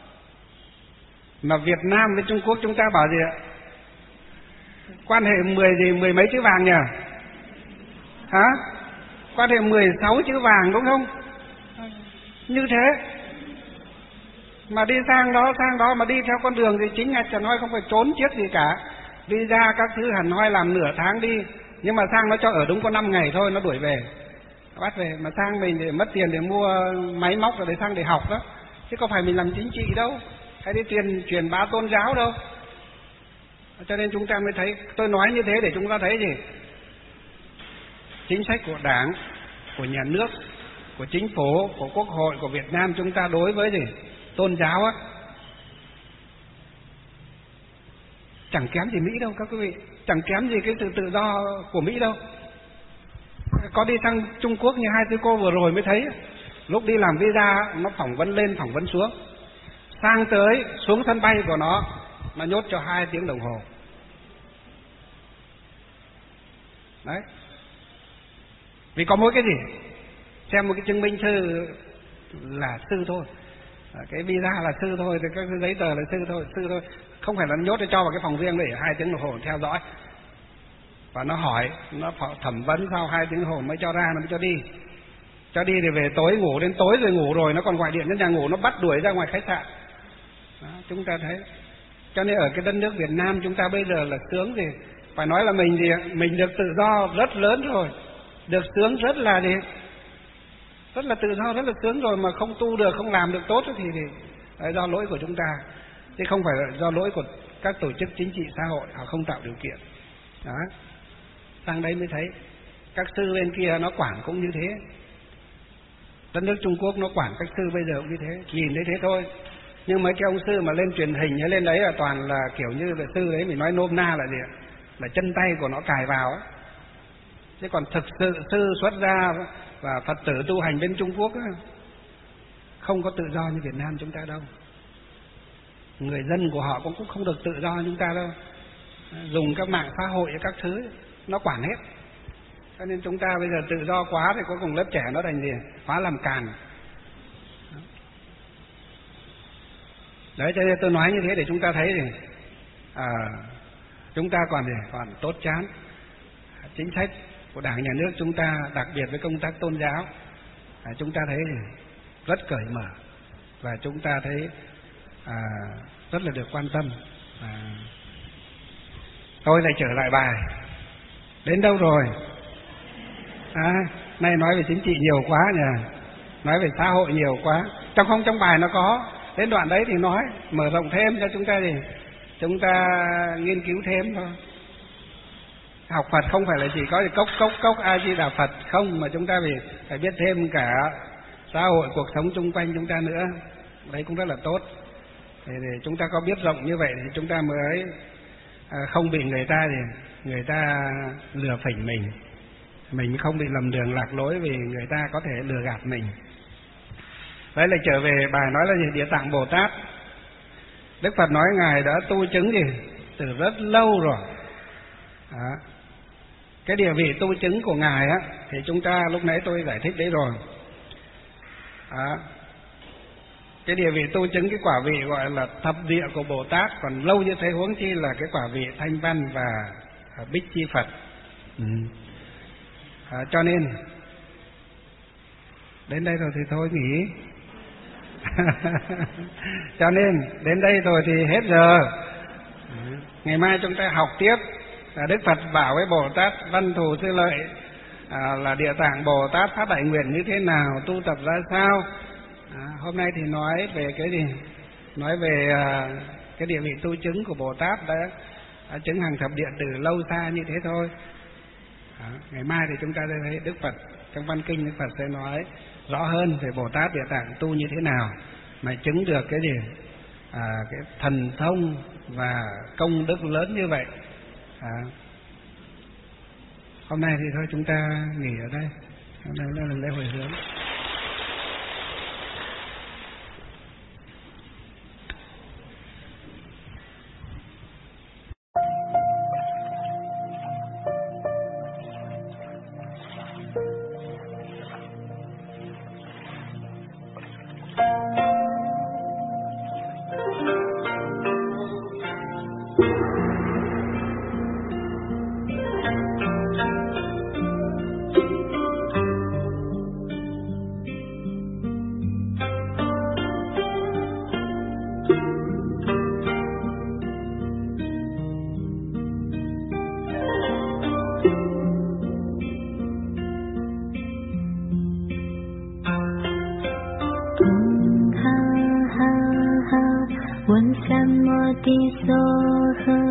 Mà Việt Nam với Trung Quốc chúng ta bảo gì ạ? Quan hệ mười gì mười mấy chữ vàng nhỉ? Hả? Quan hệ mười sáu chữ vàng đúng không? Như thế. Mà đi sang đó, sang đó mà đi theo con đường thì chính ngạch, nói không phải trốn chiếc gì cả. Visa các thứ hẳn hoi làm nửa tháng đi, nhưng mà sang nó cho ở đúng có năm ngày thôi, nó đuổi về, bắt về. Mà sang mình để mất tiền để mua máy móc rồi để sang để học đó, chứ không phải mình làm chính trị đâu, hay đi truyền truyền bá tôn giáo đâu. Cho nên chúng ta mới thấy, tôi nói như thế để chúng ta thấy gì? Chính sách của Đảng, của nhà nước, của chính phủ, của Quốc hội, của Việt Nam chúng ta đối với gì? Tôn giáo á, chẳng kém gì Mỹ đâu các quý vị, chẳng kém gì cái sự tự do của Mỹ đâu. Có đi sang Trung Quốc như hai sư cô vừa rồi mới thấy, lúc đi làm visa nó phỏng vấn lên phỏng vấn xuống, sang tới xuống sân bay của nó nó nhốt cho hai tiếng đồng hồ. Đấy, vì có mỗi cái gì? Xem một cái chứng minh thư là sư thôi, cái visa là sư thôi, thì các giấy tờ là sư thôi, sư thôi, không phải là nhốt để cho vào cái phòng riêng để hai tiếng đồng hồ theo dõi. Và nó hỏi, nó thẩm vấn sau hai tiếng đồng hồ mới cho ra, nó mới cho đi. Cho đi thì về tối ngủ, đến tối rồi ngủ rồi nó còn gọi điện đến nhà ngủ, nó bắt đuổi ra ngoài khách sạn. Đó, chúng ta thấy. Cho nên ở cái đất nước Việt Nam chúng ta bây giờ là sướng gì? Phải nói là mình thì mình được tự do rất lớn rồi, được sướng rất là gì? Rất là tự do, rất là sướng rồi, mà không tu được, không làm được tốt thì, thì là do lỗi của chúng ta, chứ không phải là do lỗi của các tổ chức chính trị xã hội, họ không tạo điều kiện. Đó. Sang đây mới thấy các sư bên kia nó quản cũng như thế. Đất nước Trung Quốc nó quản các sư bây giờ cũng như thế, nhìn thấy thế thôi. Nhưng mấy cái ông sư mà lên truyền hình hay lên đấy là toàn là kiểu như là sư đấy, mình nói nôm na là gì ạ? Là chân tay của nó cài vào ấy. Chứ còn thực sự sư xuất gia và Phật tử tu hành bên Trung Quốc ấy, không có tự do như Việt Nam chúng ta đâu. Người dân của họ cũng cũng không được tự do như chúng ta đâu. Dùng các mạng xã hội các thứ ấy, nó quản hết. Cho nên chúng ta bây giờ tự do quá thì cuối cùng lớp trẻ nó thành gì? Hóa làm càn. Đấy, cho nên tôi nói như thế để chúng ta thấy thì à, chúng ta còn gì? Còn tốt chán. Chính sách của Đảng Nhà nước chúng ta, đặc biệt với công tác tôn giáo, à, chúng ta thấy thì rất cởi mở và chúng ta thấy à, rất là được quan tâm. À, tôi lại trở lại bài. Đến đâu rồi? À, nay nói về chính trị nhiều quá nhỉ, nói về xã hội nhiều quá. Trong không trong bài nó có, đến đoạn đấy thì nói mở rộng thêm cho chúng ta gì, chúng ta nghiên cứu thêm thôi. Học Phật không phải là chỉ có cốc cốc cốc A Di Đà Phật không, mà chúng ta phải phải biết thêm cả xã hội, cuộc sống chung quanh chúng ta nữa. Đấy cũng rất là tốt. Thì, thì chúng ta có biết rộng như vậy thì chúng ta mới à, không bị người ta thì người ta lừa phỉnh mình, mình mới không bị lầm đường lạc lối vì người ta có thể lừa gạt mình. Đấy là trở về bài nói là gì? Địa Tạng Bồ Tát. Đức Phật nói ngài đã tu chứng gì từ rất lâu rồi. Đó. Cái địa vị tu chứng của ngài á thì chúng ta lúc nãy tôi giải thích đấy rồi. Đó. Cái địa vị tu chứng cái quả vị gọi là thập địa của Bồ Tát, còn lâu như thế huống chi là cái quả vị Thanh Văn và Bích Chi Phật. Ừ. À, cho nên đến đây rồi thì thôi nghỉ. Cho nên đến đây rồi thì hết giờ. Ừ. Ngày mai chúng ta học tiếp. À, Đức Phật bảo với Bồ Tát Văn Thù Sư Lợi à, là Địa Tạng Bồ Tát phát đại nguyện như thế nào, tu tập ra sao. À, hôm nay thì nói về cái gì? Nói về à, cái địa vị tu chứng của Bồ Tát đã, đã chứng hàng thập địa từ lâu xa như thế thôi. À, ngày mai thì chúng ta sẽ thấy Đức Phật trong văn kinh Đức Phật sẽ nói rõ hơn về Bồ Tát Địa Tạng tu như thế nào mà chứng được cái gì? À, cái thần thông và công đức lớn như vậy. À, hôm nay thì thôi chúng ta nghỉ ở đây. Hôm nay là lễ hồi hướng. One Sam Modi So